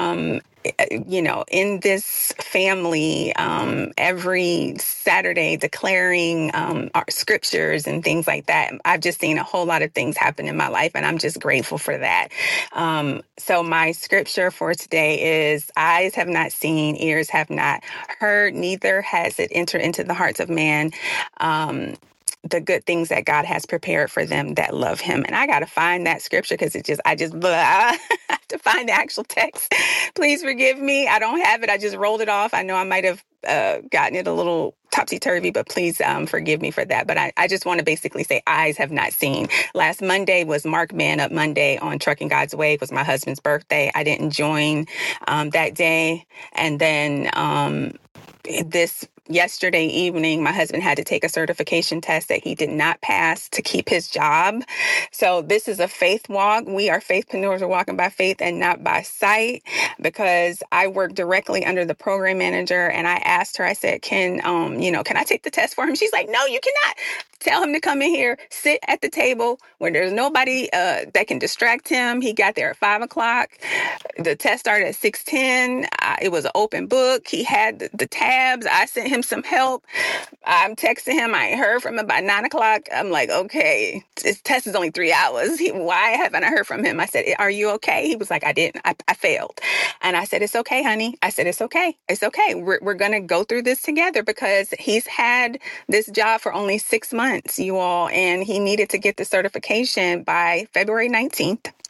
in this family, every Saturday declaring our scriptures and things like that, I've just seen a whole lot of things happen in my life, and I'm just grateful for that. So my scripture for today is, eyes have not seen, ears have not heard, neither has it entered into the hearts of man. The good things that God has prepared for them that love him. And I got to find that scripture because I have to find the actual text. Please forgive me. I don't have it. I just rolled it off. I know I might have gotten it a little topsy-turvy, but please forgive me for that. But I just want to basically say, eyes have not seen. Last Monday was Mark Man Up Monday on Trucking God's Way. It was my husband's birthday. I didn't join that day. And then this yesterday evening, my husband had to take a certification test that he did not pass to keep his job. So this is a faith walk. We are faithpreneurs. We're walking by faith and not by sight, because I work directly under the program manager. And I asked her, I said, can I take the test for him? She's like, no, you cannot. Tell him to come in here, sit at the table where there's nobody that can distract him. He got there at 5:00. The test started at 6:10. It was an open book. He had the tabs. I sent him some help. I'm texting him. I ain't heard from him by 9:00. I'm like, okay, this test is only 3 hours. Why haven't I heard from him? I said, are you okay? He was like, I didn't. I failed. And I said, it's okay, honey. I said, it's okay. It's okay. We're going to go through this together, because he's had this job for only 6 months, you all, and he needed to get the certification by February 19th.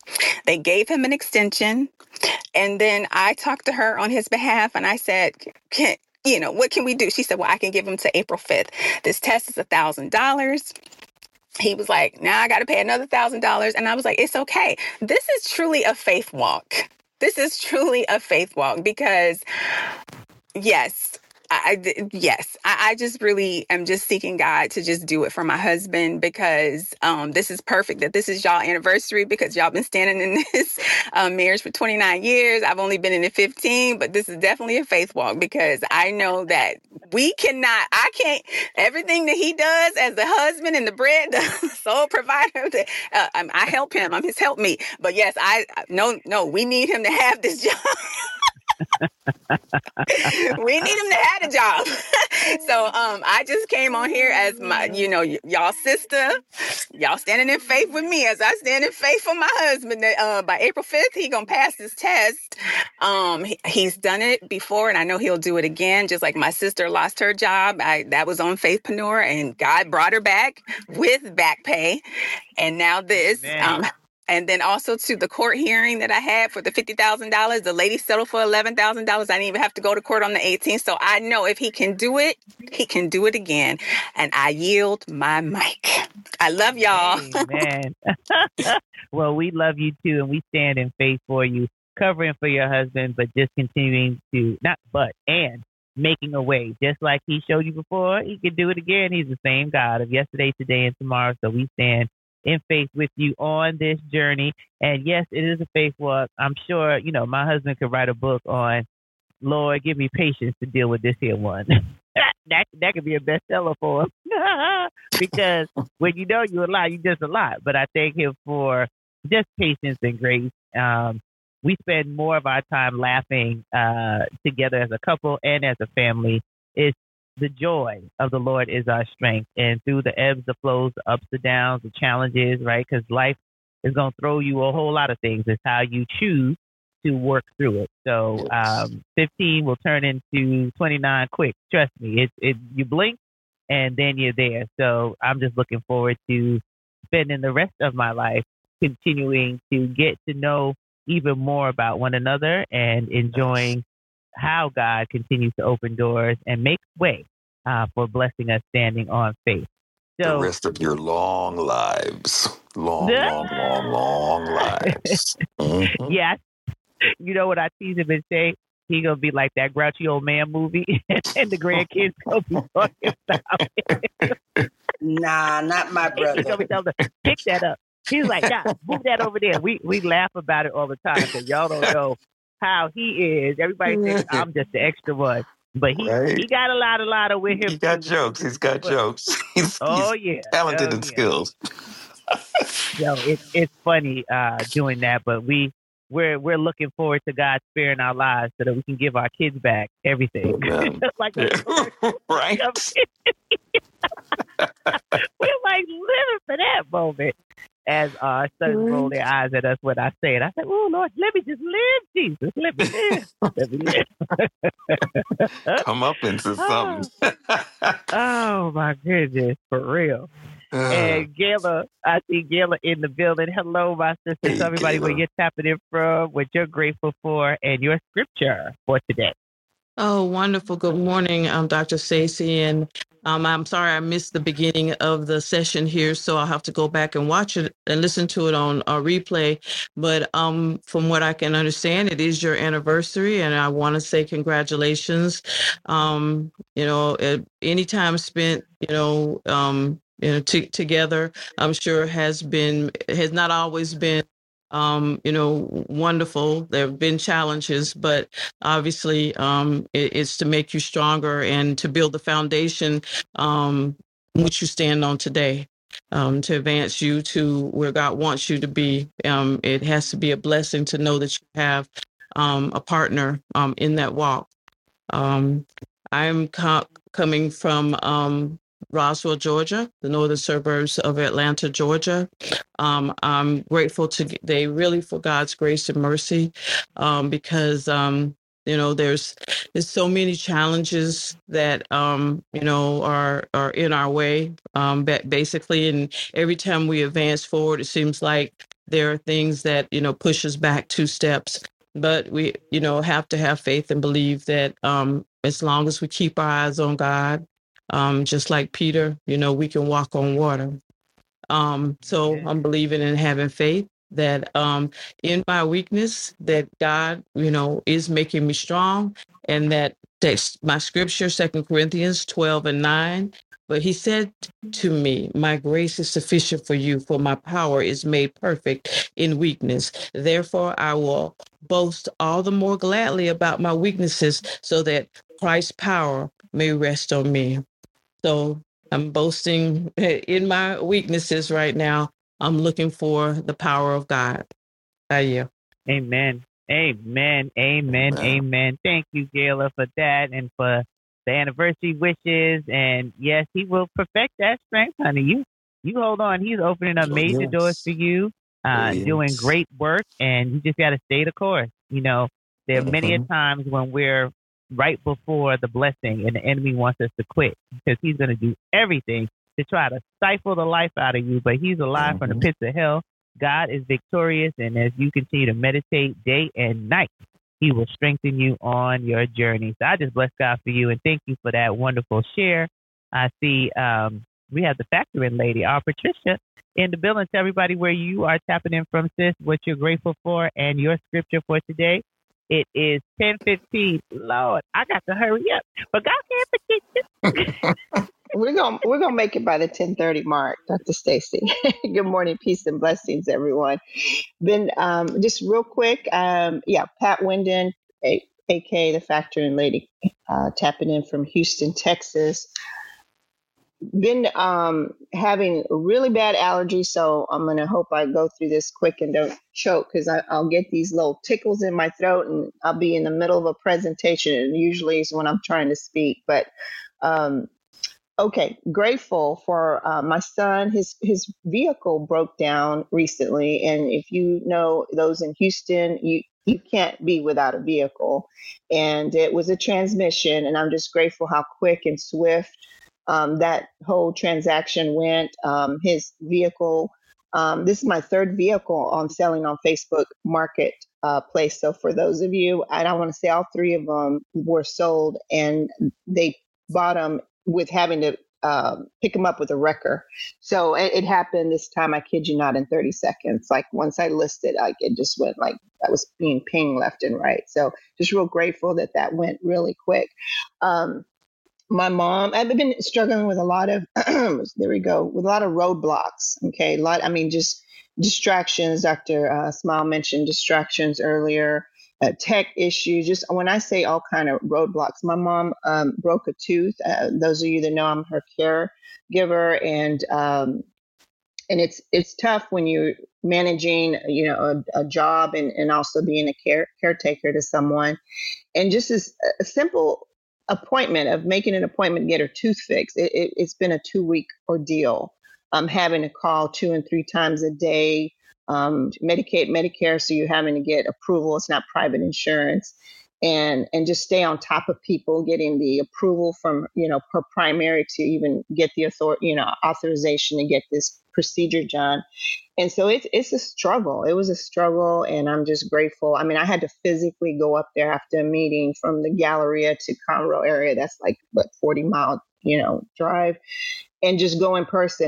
They gave him an extension. And then I talked to her on his behalf and I said, what can we do? She said, well, I can give him to April 5th. This test is $1,000. He was like, now I got to pay another $1,000. And I was like, it's okay. This is truly a faith walk. This is truly a faith walk because yes, I just really am just seeking God to just do it for my husband because this is perfect that this is y'all anniversary because y'all been standing in this marriage for 29 years. I've only been in it 15, but this is definitely a faith walk because I know that I can't, everything that he does as the husband and the bread, the sole provider, I help him. I'm his help me. But yes, no, we need him to have this job. We need him to have a job. So I just came on here as my, y'all sister. Y'all standing in faith with me as I stand in faith for my husband. That by April 5th, he gonna pass this test. He's done it before, and I know he'll do it again. Just like my sister lost her job, that was on Faithpreneur, and God brought her back with back pay, and now this. And then also to the court hearing that I had for the $50,000, the lady settled for $11,000. I didn't even have to go to court on the 18th. So I know if he can do it, he can do it again. And I yield my mic. I love y'all. Amen. Well, we love you too, and we stand in faith for you, covering for your husband, but just continuing to making a way. Just like he showed you before, he can do it again. He's the same God of yesterday, today, and tomorrow. So we stand in faith with you on this journey. And yes, it is a faith walk. I'm sure, my husband could write a book on, Lord, give me patience to deal with this here one. that could be a bestseller for him. Because when you're a lot, you're just a lot. But I thank him for just patience and grace. We spend more of our time laughing together as a couple and as a family. It's the joy of the Lord is our strength. And through the ebbs, the flows, the ups, the downs, the challenges, right? Because life is going to throw you a whole lot of things. It's how you choose to work through it. So 15 will turn into 29 quick. Trust me. You blink and then you're there. So I'm just looking forward to spending the rest of my life continuing to get to know even more about one another and enjoying how God continues to open doors and make way for blessing us standing on faith. So, the rest of your long lives. Long lives. Mm-hmm. Yes. You know what I tease him and say? He going to be like that grouchy old man movie and the grandkids going to be talking about it. Nah, not my brother. He's going to be telling them, pick that up. He's like, nah, move that over there. We laugh about it all the time because y'all don't know how he is. Everybody thinks I'm just the extra one, but he got a lot of with him. He got jokes. He's got jokes. He's talented and skilled. It's funny doing that, but we're looking forward to God sparing our lives so that we can give our kids back everything. Like right. We're like living for that moment. As our sons roll their eyes at us when I say it, I said, "Oh Lord, let me just live, Jesus. Let me live. Let me live." Come up into something. Oh my goodness, for real. And Gayla, I see Gayla in the building. Hello, my sister. Hey, tell everybody where you're tapping in from, what you're grateful for, and your scripture for today. Oh, wonderful. Good morning, Dr. Stacy. And I'm sorry I missed the beginning of the session here, so I'll have to go back and watch it and listen to it on a replay. But from what I can understand, it is your anniversary, and I want to say congratulations. Any time spent, together, I'm sure has not always been wonderful. There have been challenges, but obviously it's to make you stronger and to build the foundation which you stand on today, to advance you to where God wants you to be. It has to be a blessing to know that you have a partner in that walk. I'm coming from Roswell, Georgia, the northern suburbs of Atlanta, Georgia. I'm grateful for God's grace and mercy, because there's so many challenges that are in our way, basically, and every time we advance forward, it seems like there are things that, push us back 2 steps. But we, have to have faith and believe that as long as we keep our eyes on God, just like Peter, we can walk on water. So Amen. I'm believing in having faith that in my weakness that God, is making me strong, and that text my scripture, 2 Corinthians 12:9. But he said to me, my grace is sufficient for you, for my power is made perfect in weakness. Therefore, I will boast all the more gladly about my weaknesses, so that Christ's power may rest on me. So I'm boasting in my weaknesses right now. I'm looking for the power of God. Yeah. Amen. Amen. Amen. Amen. Amen. Thank you, Gayla, for that and for the anniversary wishes. And yes, he will perfect that strength, honey. You hold on. He's opening up Oh, major doors yes. for you, Oh, doing yes. great work, and you just got to stay the course. There are many a Mm-hmm. times when we're right before the blessing and the enemy wants us to quit because he's going to do everything to try to stifle the life out of you, but he's alive from the Mm-hmm. pits of hell. God is victorious, and as you continue to meditate day and night, he will strengthen you on your journey. So I just bless God for you, and thank you for that wonderful share. I see we have the factoring lady, our Patricia, in the building. Tell everybody where you are tapping in from, sis, what you're grateful for, and your scripture for today. It is 10:15. Lord, I got to hurry up, but God can't forget you. We're gonna make it by the 10:30 mark, Dr. Stacy. Good morning, peace and blessings, everyone. Been just real quick, yeah, Pat Wyndon, aka the Factoring Lady, tapping in from Houston, Texas. Been having really bad allergies, so I'm gonna hope I go through this quick and don't choke because I'll get these little tickles in my throat and I'll be in the middle of a presentation, and usually is when I'm trying to speak, but. Um, Okay, grateful for my son. His vehicle broke down recently, and if you know those in Houston, you can't be without a vehicle. And it was a transmission, and I'm just grateful how quick and swift that whole transaction went. His vehicle. This is my third vehicle on selling on Facebook Market Place. So for those of you, I don't want to say all three of them were sold, and they bought them with having to pick them up with a wrecker. So it happened this time, I kid you not, in 30 seconds. Like once I listed, like it just went like I was being pinged left and right. So just real grateful that that went really quick. My mom, I've been struggling with a lot of, there we go, with a lot of roadblocks. Okay. I mean, just distractions. Dr. Smile mentioned distractions earlier, tech issues. Just when I say all kind of roadblocks, my mom broke a tooth. Those of you that know, I'm her caregiver, and it's tough when you're managing, a job and also being a caretaker to someone, and just as a simple appointment of making an appointment to get her tooth fixed, it's been a 2 week ordeal. Having to call 2 and 3 times a day, Medicaid, Medicare, so you're having to get approval. It's not private insurance, and just stay on top of people getting the approval from her primary to even get the authorization to get this procedure done. And so it's a struggle. It was a struggle, and I'm just grateful. I mean, I had to physically go up there after a meeting from the Galleria to Conroe area. That's like 40-mile, drive, and just go in person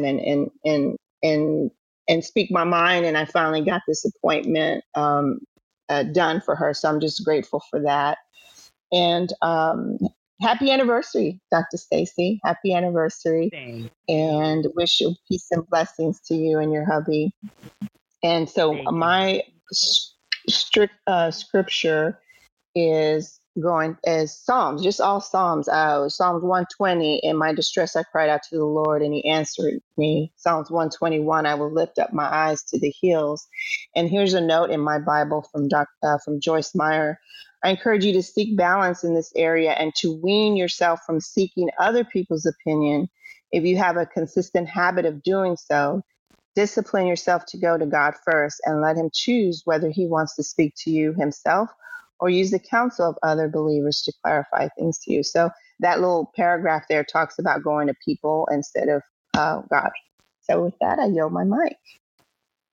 and speak my mind. And I finally got this appointment done for her. So I'm just grateful for that. And happy anniversary, Dr. Stacy. Happy anniversary, Thank and you. wish you peace and blessings to you and your hubby. And so Thank you. my strict scripture is going as Psalms, just all Psalms. Psalms 120, in my distress I cried out to the Lord and he answered me. Psalms 121, I will lift up my eyes to the hills. And here's a note in my Bible from Joyce Meyer. I encourage you to seek balance in this area and to wean yourself from seeking other people's opinion. If you have a consistent habit of doing so, discipline yourself to go to God first and let him choose whether he wants to speak to you himself or use the counsel of other believers to clarify things to you. So that little paragraph there talks about going to people instead of God. So with that, I yield my mic.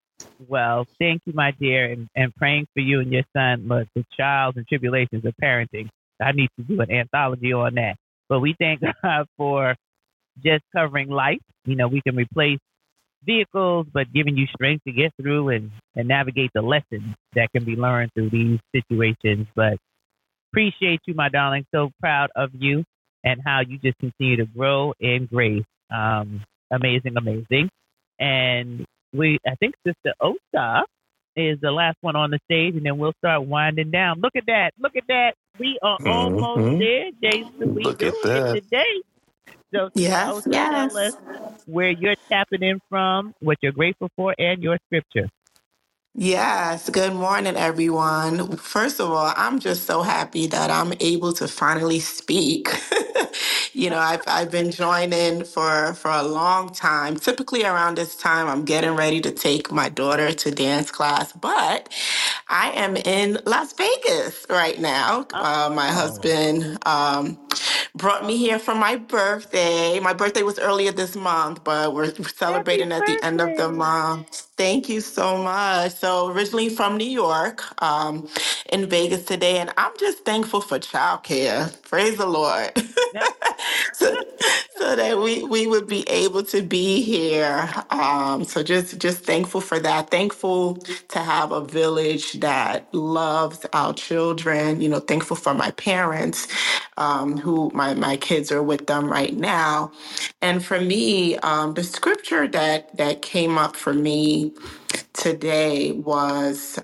Well, thank you, my dear, and praying for you and your son. Look, the trials and tribulations of parenting. I need to do an anthology on that. But we thank God for just covering life. You know, we can replace vehicles, but giving you strength to get through and navigate the lessons that can be learned through these situations. But appreciate you, my darling. So proud of you and how you just continue to grow in grace. Amazing, amazing. And I think Sister Osa is the last one on the stage, and then we'll start winding down. Look at that. Look at that. We are almost Hmm. there, Jason. We Look at doing it that. today. So, Sister Yes, Osa, tell us yes. where you're tapping in from, what you're grateful for, and your scripture. Yes, good morning, everyone. First of all, I'm just so happy that I'm able to finally speak. I've been joining for a long time. Typically around this time, I'm getting ready to take my daughter to dance class, but I am in Las Vegas right now. My Oh, husband brought me here for my birthday. My birthday was earlier this month, but we're happy celebrating at the end of the birthday. month. Thank you so much. So, originally from New York, in Vegas today, and I'm just thankful for childcare. Praise the Lord. Yep. so, so that we would be able to be here. So just thankful for that. Thankful to have a village that loves our children. Thankful for my parents, who my kids are with them right now. And for me, the scripture that came up for me today was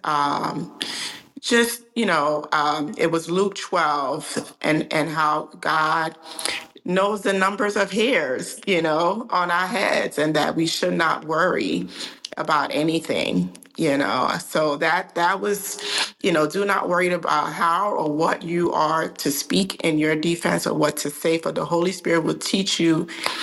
it was Luke 12, and how God knows the numbers of hairs, on our heads, and that we should not worry about anything. So that was, do not worry about how or what you are to speak in your defense or what to say, for the Holy Spirit will teach you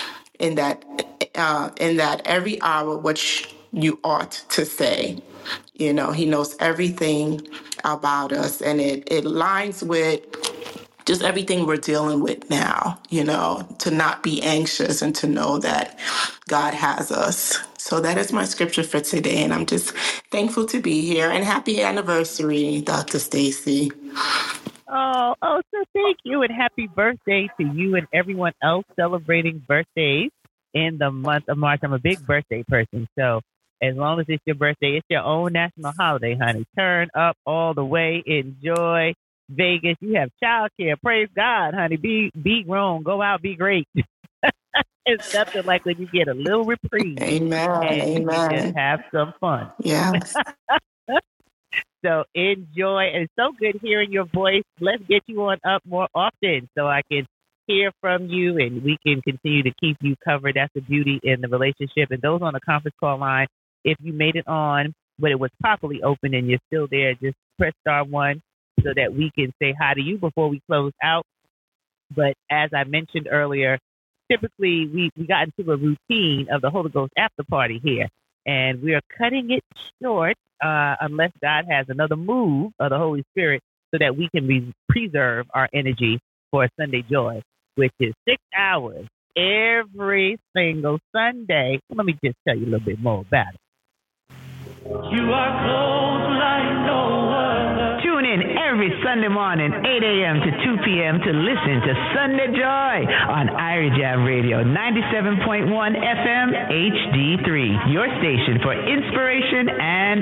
in that every hour which you ought to say. He knows everything about us, and it lines with just everything we're dealing with now, to not be anxious and to know that God has us. So that is my scripture for today, and I'm just thankful to be here, and happy anniversary, Dr. Stacy. Oh, so thank you and happy birthday to you and everyone else celebrating birthdays in the month of March. I'm a big birthday person, so as long as it's your birthday, it's your own national holiday, honey. Turn up all the way, enjoy Vegas. You have childcare. Praise God, honey. Be grown. Go out, be great. It's nothing like when you get a little reprieve Amen. and you can just Amen. have some fun. Yes. So enjoy. And it's so good hearing your voice. Let's get you on up more often so I can hear from you and we can continue to keep you covered. That's the beauty in the relationship. And those on the conference call line, if you made it on when it was properly open and you're still there, just press *1 so that we can say hi to you before we close out. But as I mentioned earlier, typically we got into a routine of the Holy Ghost after party here. And we are cutting it short unless God has another move of the Holy Spirit so that we can preserve our energy for Sunday Joy, which is 6 hours every single Sunday. Let me just tell you a little bit more about it. You are close like no other. Tune in every Sunday morning, 8 a.m. to 2 p.m. to listen to Sunday Joy on Irie Jam Radio, 97.1 FM HD3, your station for inspiration and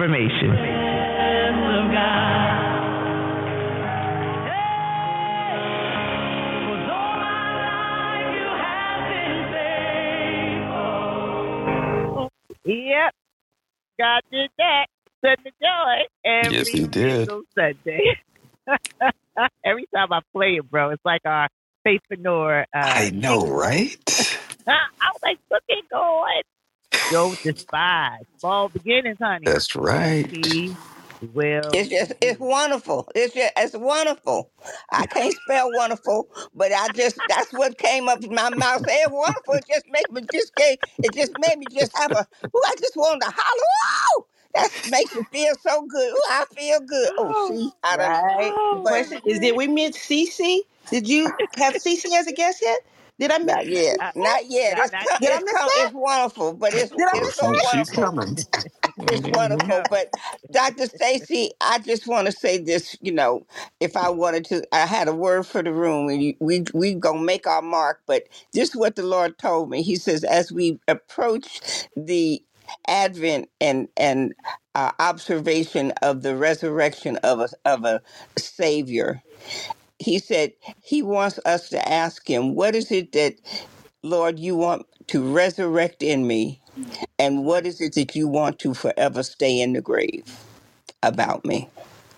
information. Yep, God did that. Sunday Joy Yes, every he did. single Sunday. Every time I play it, bro, it's like our faithpreneur. I know, right? I was like, look at God. Don't despise small beginnings, honey. That's right. He will. It's wonderful. It's wonderful. I can't spell wonderful, but that's what came up in my mouth. Say it's wonderful. It just made me just have a. Ooh, I just wanted to holler. Ooh, that makes you feel so good. Ooh, I feel good. Oh, see, I done. Right. The But question is, did we miss Cece? Did you have Cece as a guest yet? Did I miss? not yet. Uh, Not yet. not yet. Did I miss that? It's wonderful, but Did I it's miss so Oh, that? she's wonderful. coming. It's Yeah. wonderful. But Dr. Stacy, I just want to say this, if I wanted to, I had a word for the room, and we gonna make our mark, but this is what the Lord told me. He says, as we approach the advent and observation of the resurrection of a savior, he said he wants us to ask him, what is it that, Lord, you want to resurrect in me? And what is it that you want to forever stay in the grave about me?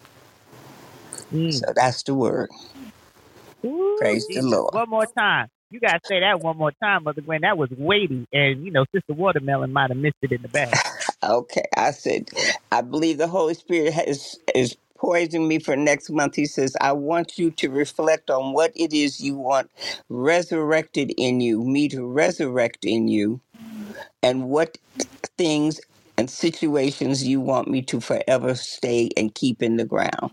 Mm. So that's the word. Ooh, Praise the Jesus. Lord. One more time. You got to say that one more time, Mother Gwen. That was weighty. And, Sister Watermelon might have missed it in the back. Okay, I said, I believe the Holy Spirit is poising me for next month. He says, I want you to reflect on what it is you want resurrected in you, me to resurrect in you, and what things and situations you want me to forever stay and keep in the ground.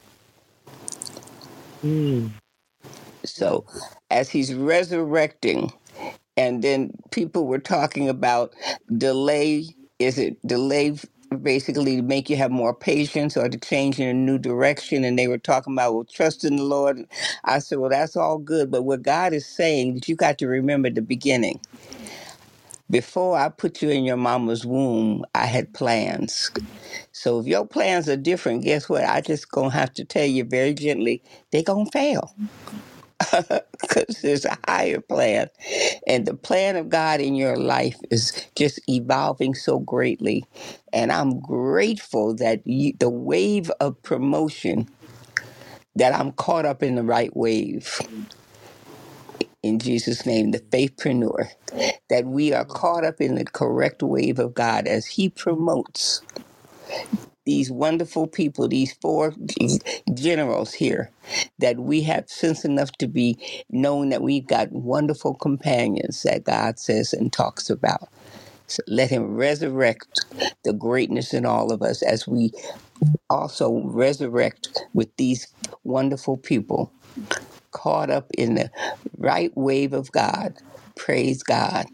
Mm. Mm. So, as he's resurrecting, and then people were talking about delay. Is it delay basically to make you have more patience or to change in a new direction? And they were talking about, well, trust in the Lord. I said, well, that's all good. But what God is saying that you got to remember the beginning. Before I put you in your mama's womb, I had plans. So if your plans are different, guess what? I just gonna have to tell you very gently, they gonna fail. Because there's a higher plan. And the plan of God in your life is just evolving so greatly. And I'm grateful that the wave of promotion, that I'm caught up in the right wave. In Jesus' name, the faithpreneur, that we are caught up in the correct wave of God as He promotes these wonderful people, these four generals here, that we have sense enough to be known that we've got wonderful companions that God says and talks about. So let him resurrect the greatness in all of us as we also resurrect with these wonderful people caught up in the right wave of God. Praise God.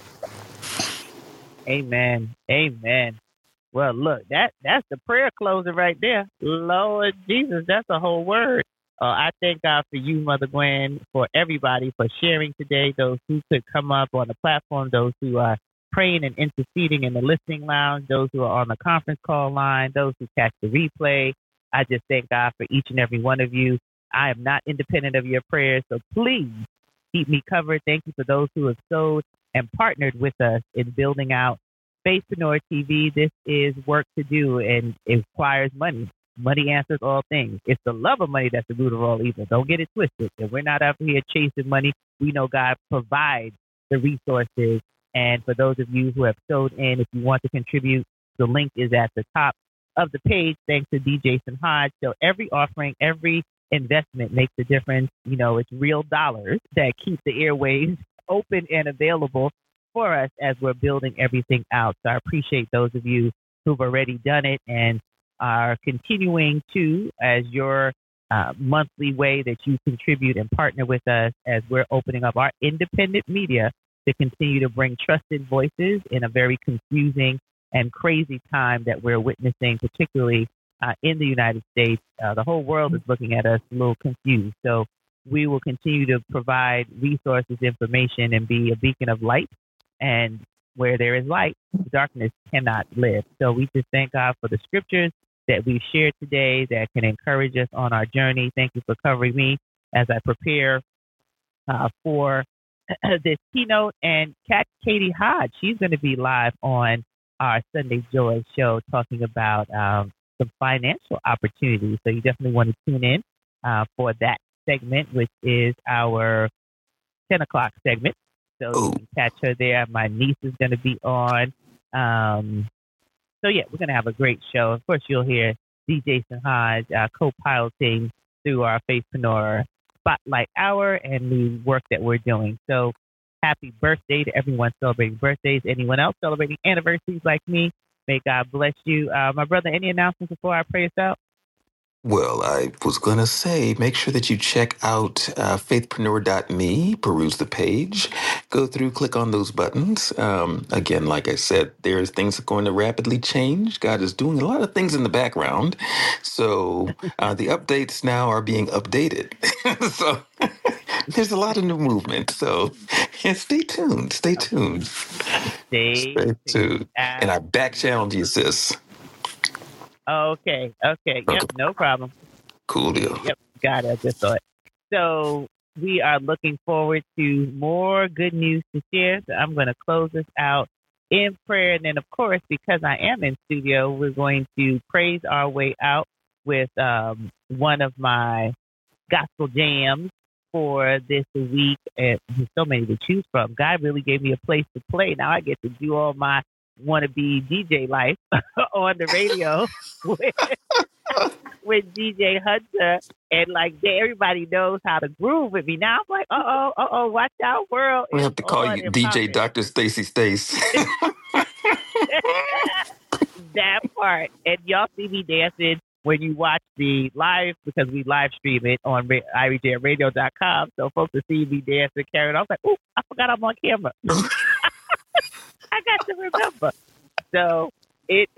Amen. Amen. Well, look, that's the prayer closer right there. Lord Jesus, that's a whole word. I thank God for you, Mother Gwen, for everybody for sharing today. Those who could come up on the platform, those who are praying and interceding in the listening lounge, those who are on the conference call line, those who catch the replay. I just thank God for each and every one of you. I am not independent of your prayers, so please keep me covered. Thank you for those who have sowed and partnered with us in building out Faithpreneur TV. This is work to do, and it requires money. Money answers all things. It's the love of money that's the root of all evil. Don't get it twisted. If we're not out here chasing money, we know God provides the resources. And for those of you who have sewed in, if you want to contribute, the link is at the top of the page. Thanks to D. Jason Hodge. So every offering, every investment makes a difference. It's real dollars that keep the airwaves open and available for us as we're building everything out. So I appreciate those of you who've already done it and are continuing to, as your monthly way that you contribute and partner with us as we're opening up our independent media to continue to bring trusted voices in a very confusing and crazy time that we're witnessing, particularly in the United States. The whole world is looking at us a little confused. So we will continue to provide resources, information, and be a beacon of light. And where there is light, darkness cannot live. So we just thank God for the scriptures that we've shared today that can encourage us on our journey. Thank you for covering me as I prepare for this keynote. And Katie Hodge, she's going to be live on our Sunday Joy show talking about some financial opportunities. So you definitely want to tune in for that segment, which is our 10 o'clock segment. So you can catch her there. My niece is going to be on. So, yeah, we're going to have a great show. Of course, you'll hear D. Jason Hodge co-piloting through our Faithpreneur Spotlight Hour and the work that we're doing. So happy birthday to everyone celebrating birthdays. Anyone else celebrating anniversaries like me, may God bless you. My brother, any announcements before I pray us out? Well, I was going to say, make sure that you check out faithpreneur.me, peruse the page, go through, click on those buttons. Again, like I said, there's things that are going to rapidly change. God is doing a lot of things in the background. So the updates now are being updated. So there's a lot of new movement. So yeah, stay tuned. Stay tuned. Stay Stay tuned. tuned. And I back challenge you, sis. Okay. Yep, Okay, no problem. cool deal. Yep, got it. I just thought. So we are looking forward to more good news to share. So I'm going to close this out in prayer. And then, of course, because I am in studio, we're going to praise our way out with one of my gospel jams for this week. And there's so many to choose from. God really gave me a place to play. Now I get to do all my wannabe DJ life on the radio with DJ Hunter, and like everybody knows how to groove with me. Now I'm like, watch out, world We is have to call on you and DJ popping. Dr. Stacy Stace. That part, and y'all see me dancing when you watch the live because we live stream it on IRJRadio.com. So folks will see me dancing, carrying on. I was like, oh, I forgot I'm on camera. I got to remember. So it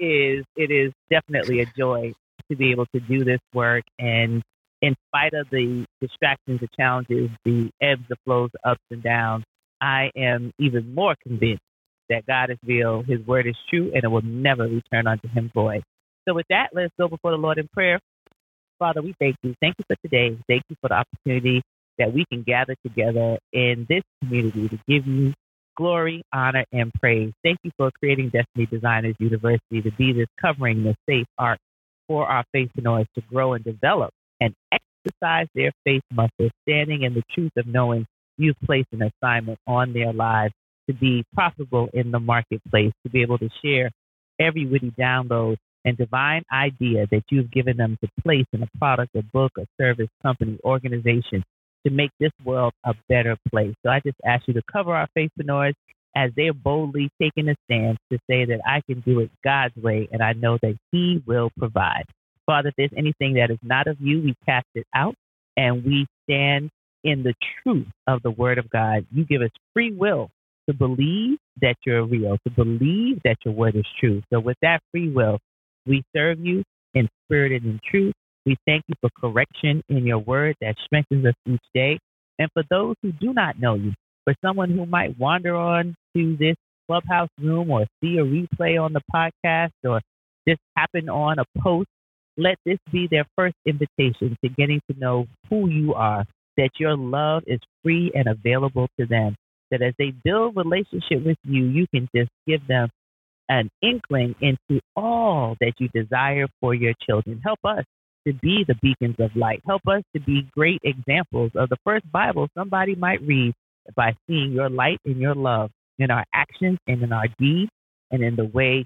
is definitely a joy to be able to do this work, and in spite of the distractions, the challenges, the ebbs, the flows, the ups and downs, I am even more convinced that God is real, His word is true, and it will never return unto Him void. So with that, let's go before the Lord in prayer. Father, we thank you. Thank you for today. Thank you for the opportunity that we can gather together in this community to give you glory, honor, and praise. Thank you for creating Destiny Designers University to be this covering, this safe arc for our faithpreneurs to grow and develop and exercise their faith muscle, standing in the truth of knowing you've placed an assignment on their lives to be profitable in the marketplace, to be able to share every witty download and divine idea that you've given them to place in a product, a book, a service, company, organization to make this world a better place. So I just ask you to cover our faithpreneurs as they're boldly taking a stand to say that I can do it God's way, and I know that He will provide. Father, if there's anything that is not of you, we cast it out, and we stand in the truth of the Word of God. You give us free will to believe that you're real, to believe that your word is true. So with that free will, we serve you in spirit and in truth. We thank you for correction in your word that strengthens us each day. And for those who do not know you, for someone who might wander on to this clubhouse room or see a replay on the podcast or just happen on a post, let this be their first invitation to getting to know who you are, that your love is free and available to them, that as they build relationship with you, you can just give them an inkling into all that you desire for your children. Help us to be the beacons of light. Help us to be great examples of the first Bible somebody might read by seeing your light and your love in our actions and in our deeds and in the way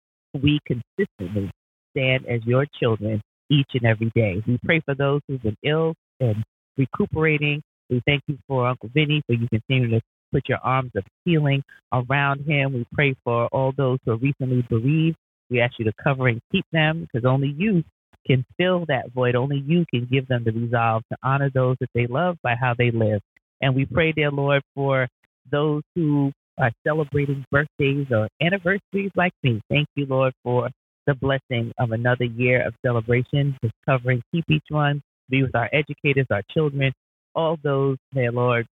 we consistently stand as your children each and every day. We pray for those who've been ill and recuperating. We thank you for Uncle Vinny, for you continue to put your arms of healing around him. We pray for all those who are recently bereaved. We ask you to cover and keep them, because only you can fill that void. Only you can give them the resolve to honor those that they love by how they live. And we pray, dear Lord, for those who are celebrating birthdays or anniversaries like me. Thank you, Lord, for the blessing of another year of celebration. Just cover and keep each one. Be with our educators, our children, all those, dear Lord,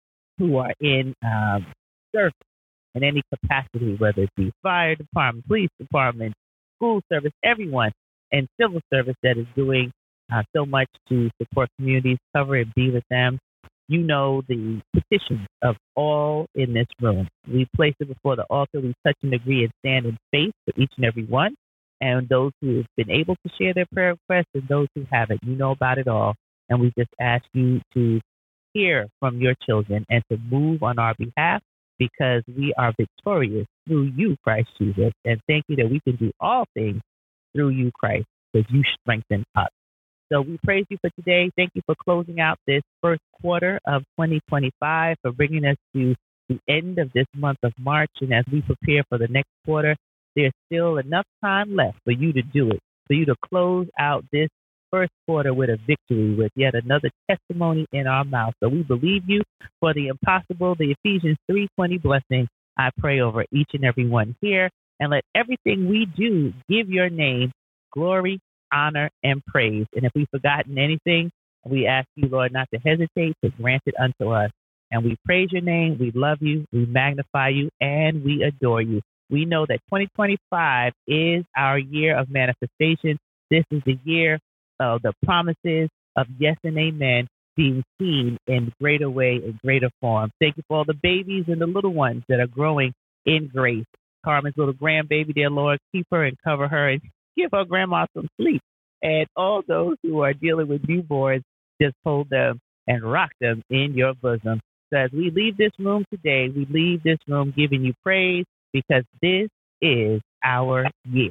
who are in service in any capacity, whether it be fire department, police department, school service, everyone, and civil service that is doing so much to support communities, cover and be with them. You know the petitions of all in this room. We place it before the altar. We touch and agree and stand in faith for each and every one. And those who have been able to share their prayer requests and those who haven't, you know about it all. And we just ask you to hear from your children and to move on our behalf, because we are victorious through you, Christ Jesus. And thank you that we can do all things through you, Christ, because you strengthen us. So we praise you for today. Thank you for closing out this first quarter of 2025, for bringing us to the end of this month of March. And as we prepare for the next quarter, there's still enough time left for you to do it, for you to close out this first quarter with a victory, with yet another testimony in our mouth. So we believe you for the impossible, the Ephesians 3:20 blessing. I pray over each and every one here, and let everything we do give your name glory, honor, and praise. And if we've forgotten anything, we ask you, Lord, not to hesitate to grant it unto us. And we praise your name, we love you, we magnify you, and we adore you. We know that 2025 is our year of manifestation. This is the year of the promises of yes and amen being seen in greater way, in greater form. Thank you for all the babies and the little ones that are growing in grace. Carmen's little grandbaby, dear Lord, keep her and cover her and give her grandma some sleep. And all those who are dealing with newborns, just hold them and rock them in your bosom. So as we leave this room today, we leave this room giving you praise because this is our year.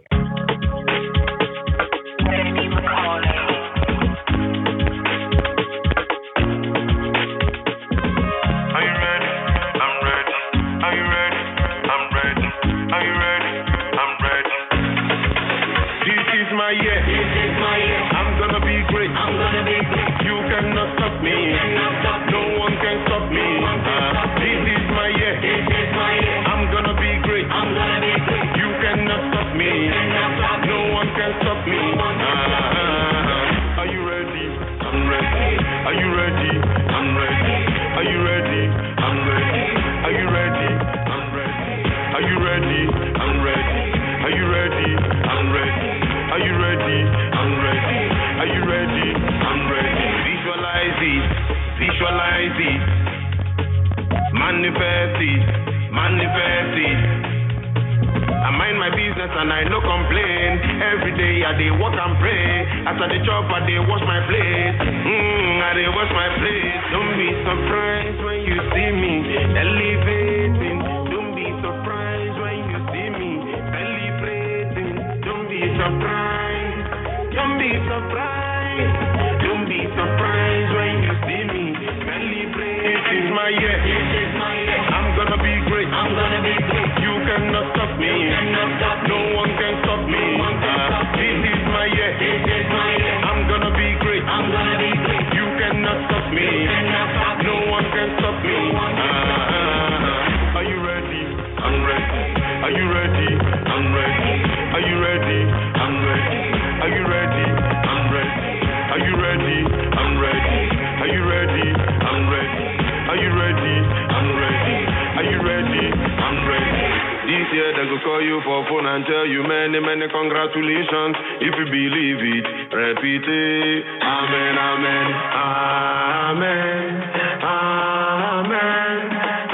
Manifest it. I mind my business and I no complain. Every day I dey work and pray. After the chop I dey wash my plate. I dey wash my plate. Don't be surprised when you see me elevating. Don't be surprised when you see me celebrating. Don't be surprised. Don't be surprised. Don't be surprised when you see me celebrating. This is my year. I'm gonna be great. You cannot stop me. No one can stop me. This is my year. I'm gonna be great. You cannot stop me. No one can stop me. Are you ready? I'm ready. Are you ready? I'm ready. Are you ready? I'm ready. Are you ready? I'm ready. Are you ready? I'm ready. Are you ready? I'm ready. Are you ready? I'm ready. Are you ready? I'm ready. This year they go call you for phone and tell you many, many congratulations. If you believe it, repeat it. Amen, amen, amen, amen,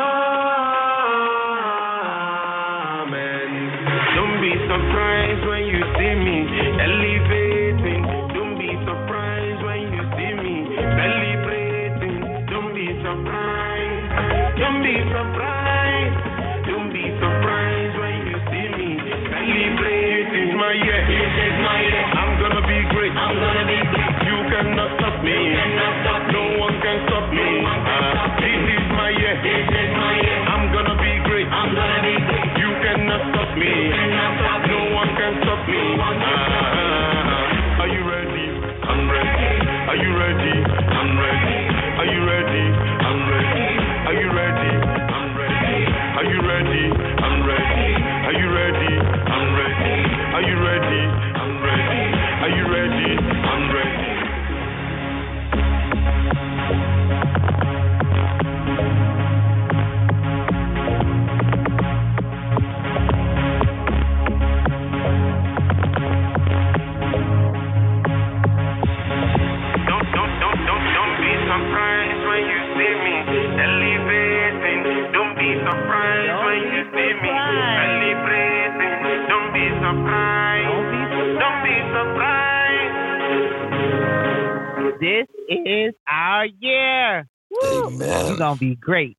amen. Don't be surprised when you see me elevating. Don't be surprised when you see me celebrating. Don't be surprised. Don't be surprised. Don't be surprised when you see me celebrate. This is my year. I'm gonna be great. You cannot stop me. No one can stop me. This is my year. I'm gonna be great. You cannot stop me. No one can stop me. Are you ready? I'm ready. Are you ready? I'm ready. Are you ready? I'm ready. Are you ready? I'm ready. Are you ready? I'm ready. Are you ready? I'm ready. Are you ready? I'm ready. Are you ready? I'm ready. Don't be surprised when you see me elevating. Don't be surprised when you see me celebrating. Don't be surprised. Don't be surprised. This is our year. Woo! Amen. We're going to be great.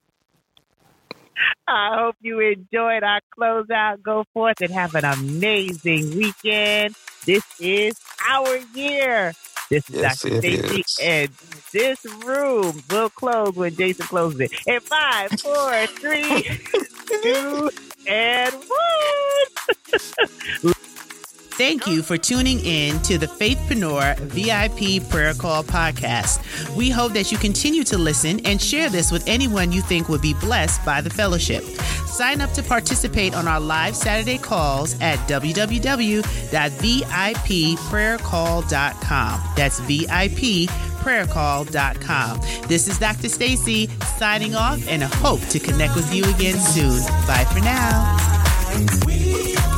I hope you enjoyed our closeout. Go forth and have an amazing weekend. This is our year. This is Yes, Dr. it Stacy, is. and this room will close when Jason closes it. In 5, 4, 3, 2, and 1. Thank you for tuning in to the Faithpreneur VIP Prayer Call podcast. We hope that you continue to listen and share this with anyone you think would be blessed by the fellowship. Sign up to participate on our live Saturday calls at www.vipprayercall.com. That's VIPprayercall.com. This is Dr. Stacy signing off, and I hope to connect with you again soon. Bye for now.